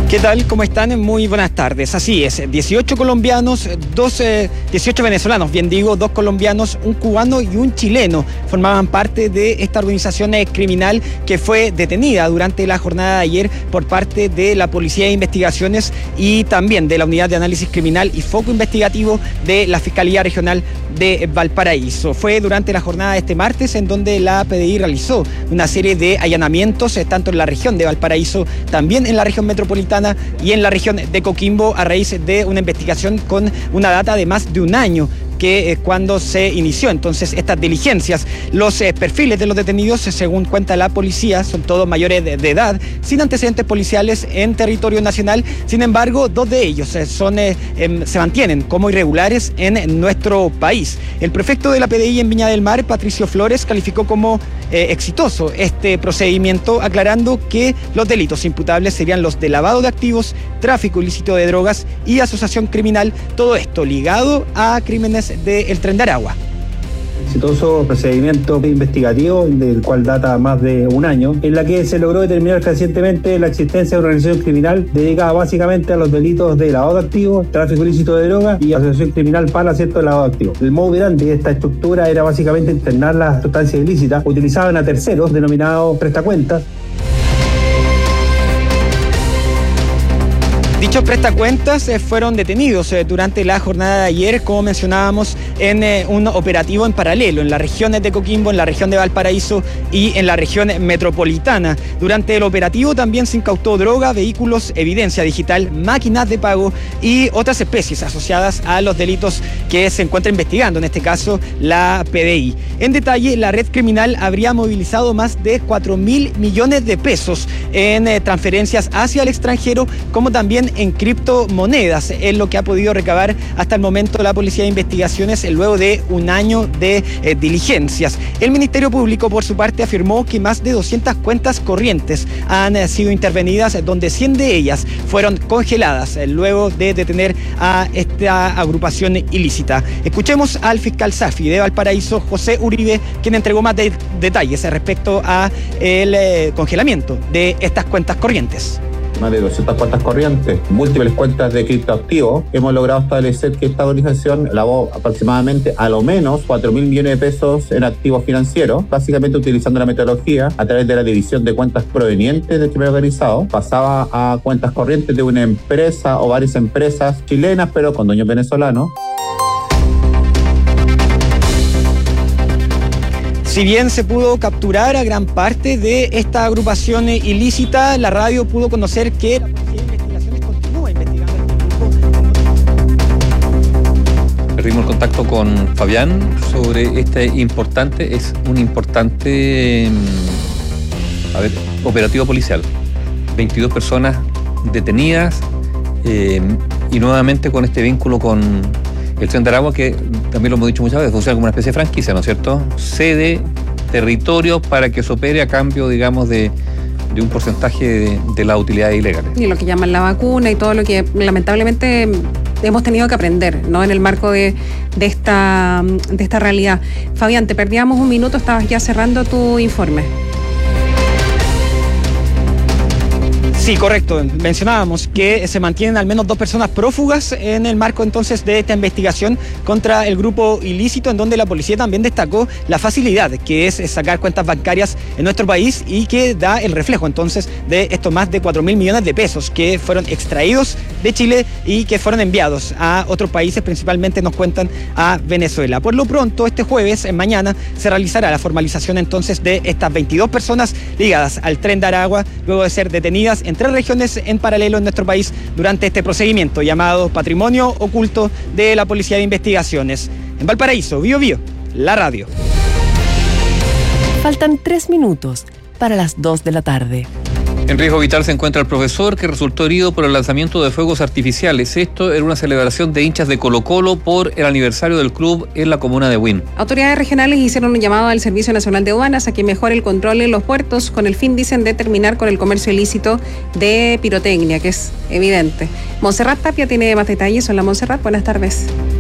¿Qué tal? ¿Cómo están? Muy buenas tardes. Así es, 18 colombianos, 18 venezolanos, bien digo, 2 colombianos, un cubano y un chileno formaban parte de esta organización criminal que fue detenida durante la jornada de ayer por parte de la Policía de Investigaciones y también de la Unidad de Análisis Criminal y Foco Investigativo de la Fiscalía Regional de Valparaíso. Fue durante la jornada de este martes en donde la PDI realizó una serie de allanamientos, tanto en la región de Valparaíso, también en la región metropolitana y en la región de Coquimbo, a raíz de una investigación con una data de más de un año que cuando se inició entonces estas diligencias. Los perfiles de los detenidos, según cuenta la policía, son todos mayores de edad, sin antecedentes policiales en territorio nacional. Sin embargo, 2 de ellos se mantienen como irregulares en nuestro país. El prefecto de la PDI en Viña del Mar, Patricio Flores, calificó como exitoso este procedimiento, aclarando que los delitos imputables serían los de lavado de activos, tráfico ilícito de drogas y asociación criminal, todo esto ligado a crímenes del Tren de Aragua. Exitoso procedimiento investigativo, del cual data más de un año, en la que se logró determinar fehacientemente la existencia de una organización criminal dedicada básicamente a los delitos de lavado de activos, tráfico ilícito de drogas y asociación criminal para cierto lavado de activos. El modo operandi de esta estructura era básicamente internar las sustancias ilícitas utilizadas a terceros denominados prestacuentas. Dichos prestacuentas fueron detenidos durante la jornada de ayer, como mencionábamos, en un operativo en paralelo en las regiones de Coquimbo, en la región de Valparaíso y en la región metropolitana. Durante el operativo también se incautó droga, vehículos, evidencia digital, máquinas de pago y otras especies asociadas a los delitos que se encuentra investigando, en este caso la PDI. En detalle, la red criminal habría movilizado más de 4.000 millones de pesos en transferencias hacia el extranjero, como también en criptomonedas, es lo que ha podido recabar hasta el momento la Policía de Investigaciones luego de un año de diligencias. El Ministerio Público, por su parte, afirmó que más de 200 cuentas corrientes han sido intervenidas, donde 100 de ellas fueron congeladas luego de detener a esta agrupación ilícita. Escuchemos al fiscal Safi de Valparaíso, José Uribe, quien entregó más detalles respecto a el congelamiento de estas cuentas corrientes. Más de 200 cuentas corrientes, múltiples cuentas de criptoactivos. Hemos logrado establecer que esta organización lavó aproximadamente a lo menos 4.000 millones de pesos en activos financieros, básicamente utilizando la metodología a través de la división de cuentas provenientes del crimen organizado. Pasaba a cuentas corrientes de una empresa o varias empresas chilenas, pero con dueños venezolanos. Si bien se pudo capturar a gran parte de esta agrupación ilícita, la radio pudo conocer que la Policía de Investigaciones continúa investigando Perdimos el contacto con Fabián sobre es un importante operativo policial. 22 personas detenidas y nuevamente con este vínculo con el Tren de Aragua, que también lo hemos dicho muchas veces, funciona como una especie de franquicia, ¿no es cierto? Cede territorio para que se opere a cambio, digamos, de un porcentaje de las utilidades ilegales. Y lo que llaman la vacuna y todo lo que lamentablemente hemos tenido que aprender, ¿no? En el marco de esta realidad. Fabián, te perdíamos un minuto, estabas ya cerrando tu informe. Sí, correcto. Mencionábamos que se mantienen al menos 2 personas prófugas en el marco entonces de esta investigación contra el grupo ilícito, en donde la policía también destacó la facilidad que es sacar cuentas bancarias en nuestro país y que da el reflejo entonces de estos más de 4.000 millones de pesos que fueron extraídos de Chile y que fueron enviados a otros países, principalmente nos cuentan a Venezuela. Por lo pronto, este jueves, mañana, se realizará la formalización entonces de estas 22 personas ligadas al Tren de Aragua, luego de ser detenidas en 3 regiones en paralelo en nuestro país durante este procedimiento llamado Patrimonio Oculto de la Policía de Investigaciones. En Valparaíso, Bío Bío, la radio. Faltan 3 minutos para las 2 de la tarde. En riesgo vital se encuentra el profesor que resultó herido por el lanzamiento de fuegos artificiales. Esto era una celebración de hinchas de Colo-Colo por el aniversario del club en la comuna de Huín. Autoridades regionales hicieron un llamado al Servicio Nacional de Aduanas a que mejore el control en los puertos con el fin, dicen, de terminar con el comercio ilícito de pirotecnia, que es evidente. Montserrat Tapia tiene más detalles. Hola, Montserrat, buenas tardes. Sí,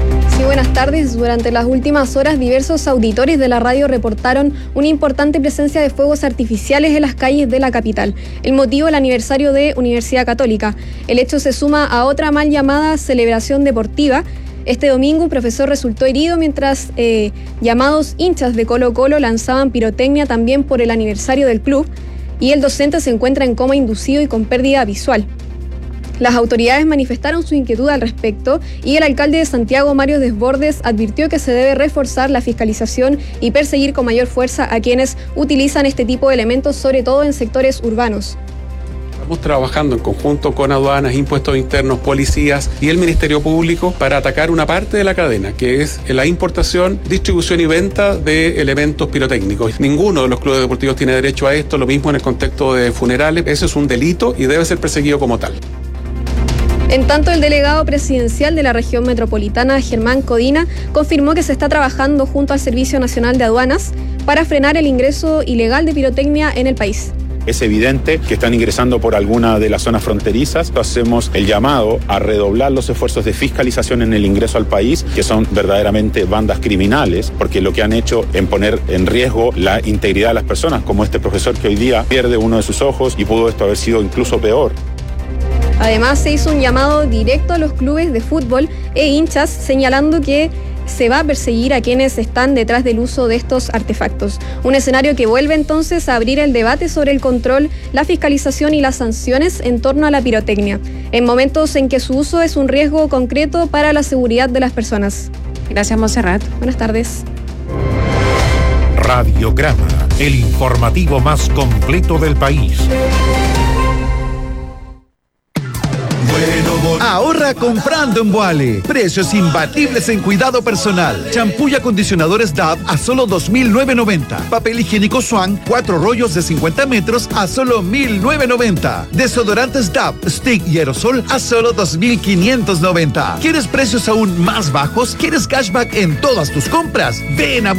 buenas tardes. Durante las últimas horas, diversos auditores de la radio reportaron una importante presencia de fuegos artificiales en las calles de la capital. El motivo, el aniversario de Universidad Católica. El hecho se suma a otra mal llamada celebración deportiva. Este domingo un profesor resultó herido mientras llamados hinchas de Colo-Colo lanzaban pirotecnia también por el aniversario del club, y el docente se encuentra en coma inducido y con pérdida visual. Las autoridades manifestaron su inquietud al respecto y el alcalde de Santiago, Mario Desbordes, advirtió que se debe reforzar la fiscalización y perseguir con mayor fuerza a quienes utilizan este tipo de elementos, sobre todo en sectores urbanos. Estamos trabajando en conjunto con aduanas, impuestos internos, policías y el Ministerio Público para atacar una parte de la cadena, que es la importación, distribución y venta de elementos pirotécnicos. Ninguno de los clubes deportivos tiene derecho a esto, lo mismo en el contexto de funerales. Eso es un delito y debe ser perseguido como tal. En tanto, el delegado presidencial de la región metropolitana, Germán Codina, confirmó que se está trabajando junto al Servicio Nacional de Aduanas para frenar el ingreso ilegal de pirotecnia en el país. Es evidente que están ingresando por alguna de las zonas fronterizas. Hacemos el llamado a redoblar los esfuerzos de fiscalización en el ingreso al país, que son verdaderamente bandas criminales, porque lo que han hecho en poner en riesgo la integridad de las personas, como este profesor que hoy día pierde uno de sus ojos y pudo esto haber sido incluso peor. Además, se hizo un llamado directo a los clubes de fútbol e hinchas, señalando que se va a perseguir a quienes están detrás del uso de estos artefactos. Un escenario que vuelve entonces a abrir el debate sobre el control, la fiscalización y las sanciones en torno a la pirotecnia, en momentos en que su uso es un riesgo concreto para la seguridad de las personas. Gracias, Monserrat. Buenas tardes. Radiograma, el informativo más completo del país. Ahorra comprando en Boale. Precios imbatibles en cuidado personal. Champú y acondicionadores Dove a solo $2,990. Papel higiénico Swan, 4 rollos de 50 metros a solo $1,990. Desodorantes Dove, Stick y Aerosol a solo $2,590. ¿Quieres precios aún más bajos? ¿Quieres cashback en todas tus compras? Ven a